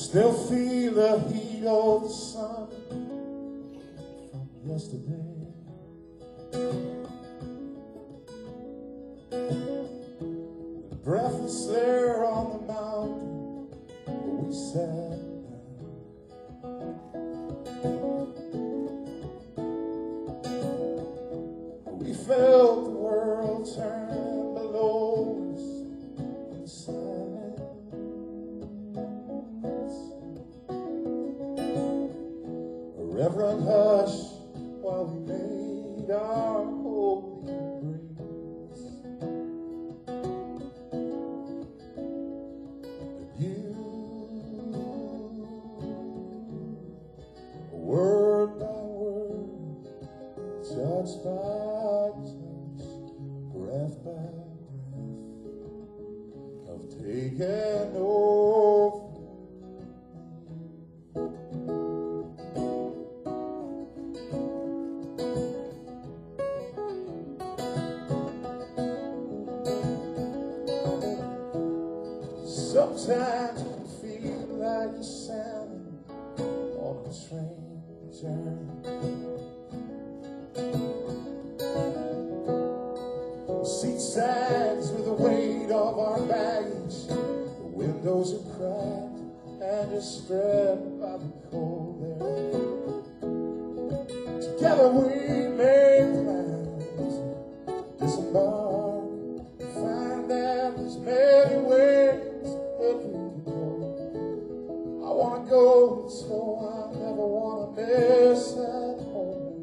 still feel the heat of the sun from yesterday. And breathless there on the mountain where we sat down. We felt the world turn below us in silence. A reverent hush while we made our holy embrace. And you, word by word, touch by touch, breath by breath, have taken over. Sometimes you feel like you're sailing on a train journey. Seat sags with the weight of our baggage. The windows are cracked and you're strapped by the cold air. Together we make plans, disembark, find that there's many ways that we can go. I wanna go, so I never wanna miss that moment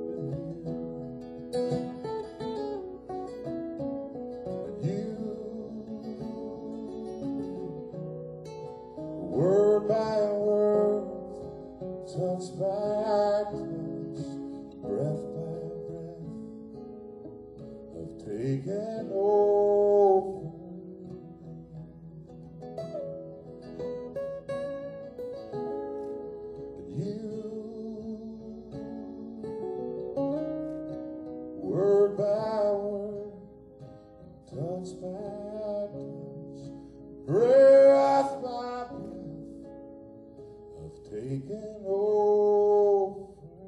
with you. Word by word, touch by touch, breath by breath, have taken over. Word by word, touch by touch, breath by breath, have taken over.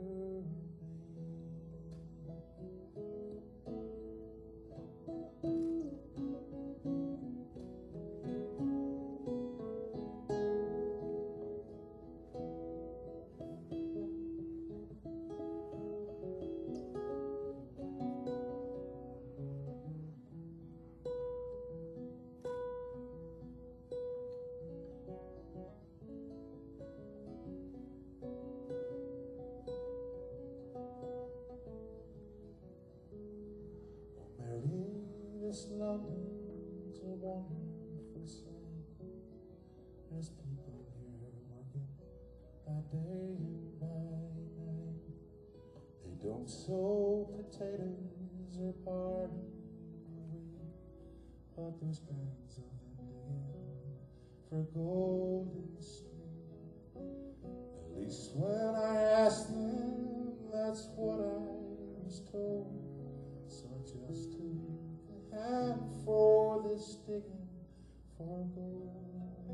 This London's a wonderful sight. There's people here working by day and by night. They don't sow potatoes or barley or wheat, but there's bands of them digging for gold in the street. At least when I asked them, that's what I was told. So I just took and for this digging for gold.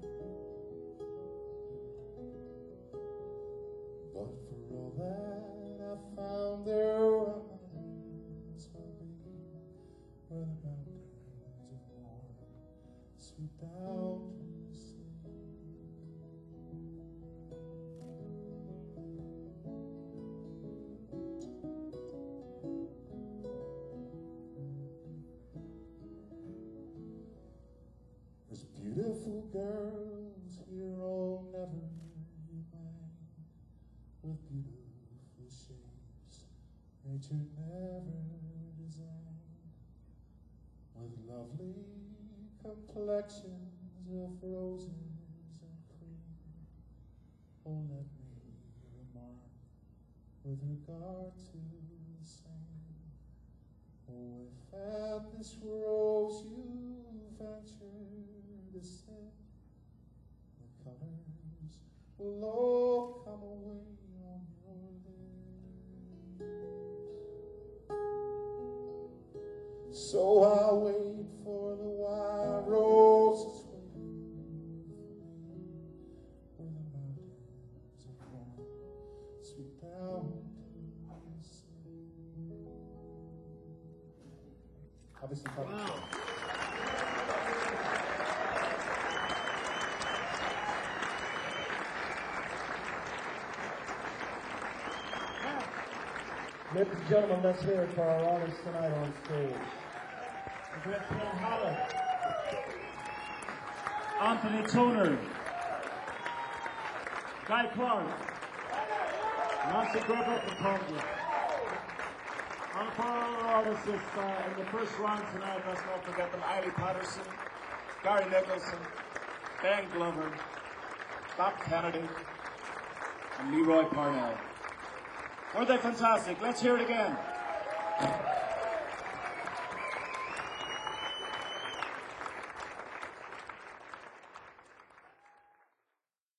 But for all that I found there I might as well be where the mountains of morn sweep down to the sea. There's beautiful girls here, oh never you mind, with beautiful shapes nature never designed, with lovely complexions of roses and cream. Oh, let me remark with regard to the same. Oh, if at this rose you venture to sit, the colors will all come away on your lips. So I'll wait for the wild roses waiting for me Obviously, wow. Ladies and gentlemen, let's hear it for our artists tonight on stage. The great Ken Hallett, Anthony Toner, Guy Clark, Nancy Gregory from Congress. And for all our artists in the first round tonight, let's not forget them, Eilidh Patterson, Gary Nicholson, Ben Glover, Bob Kennedy, and Leroy Parnell. Weren't they fantastic? Let's hear it again.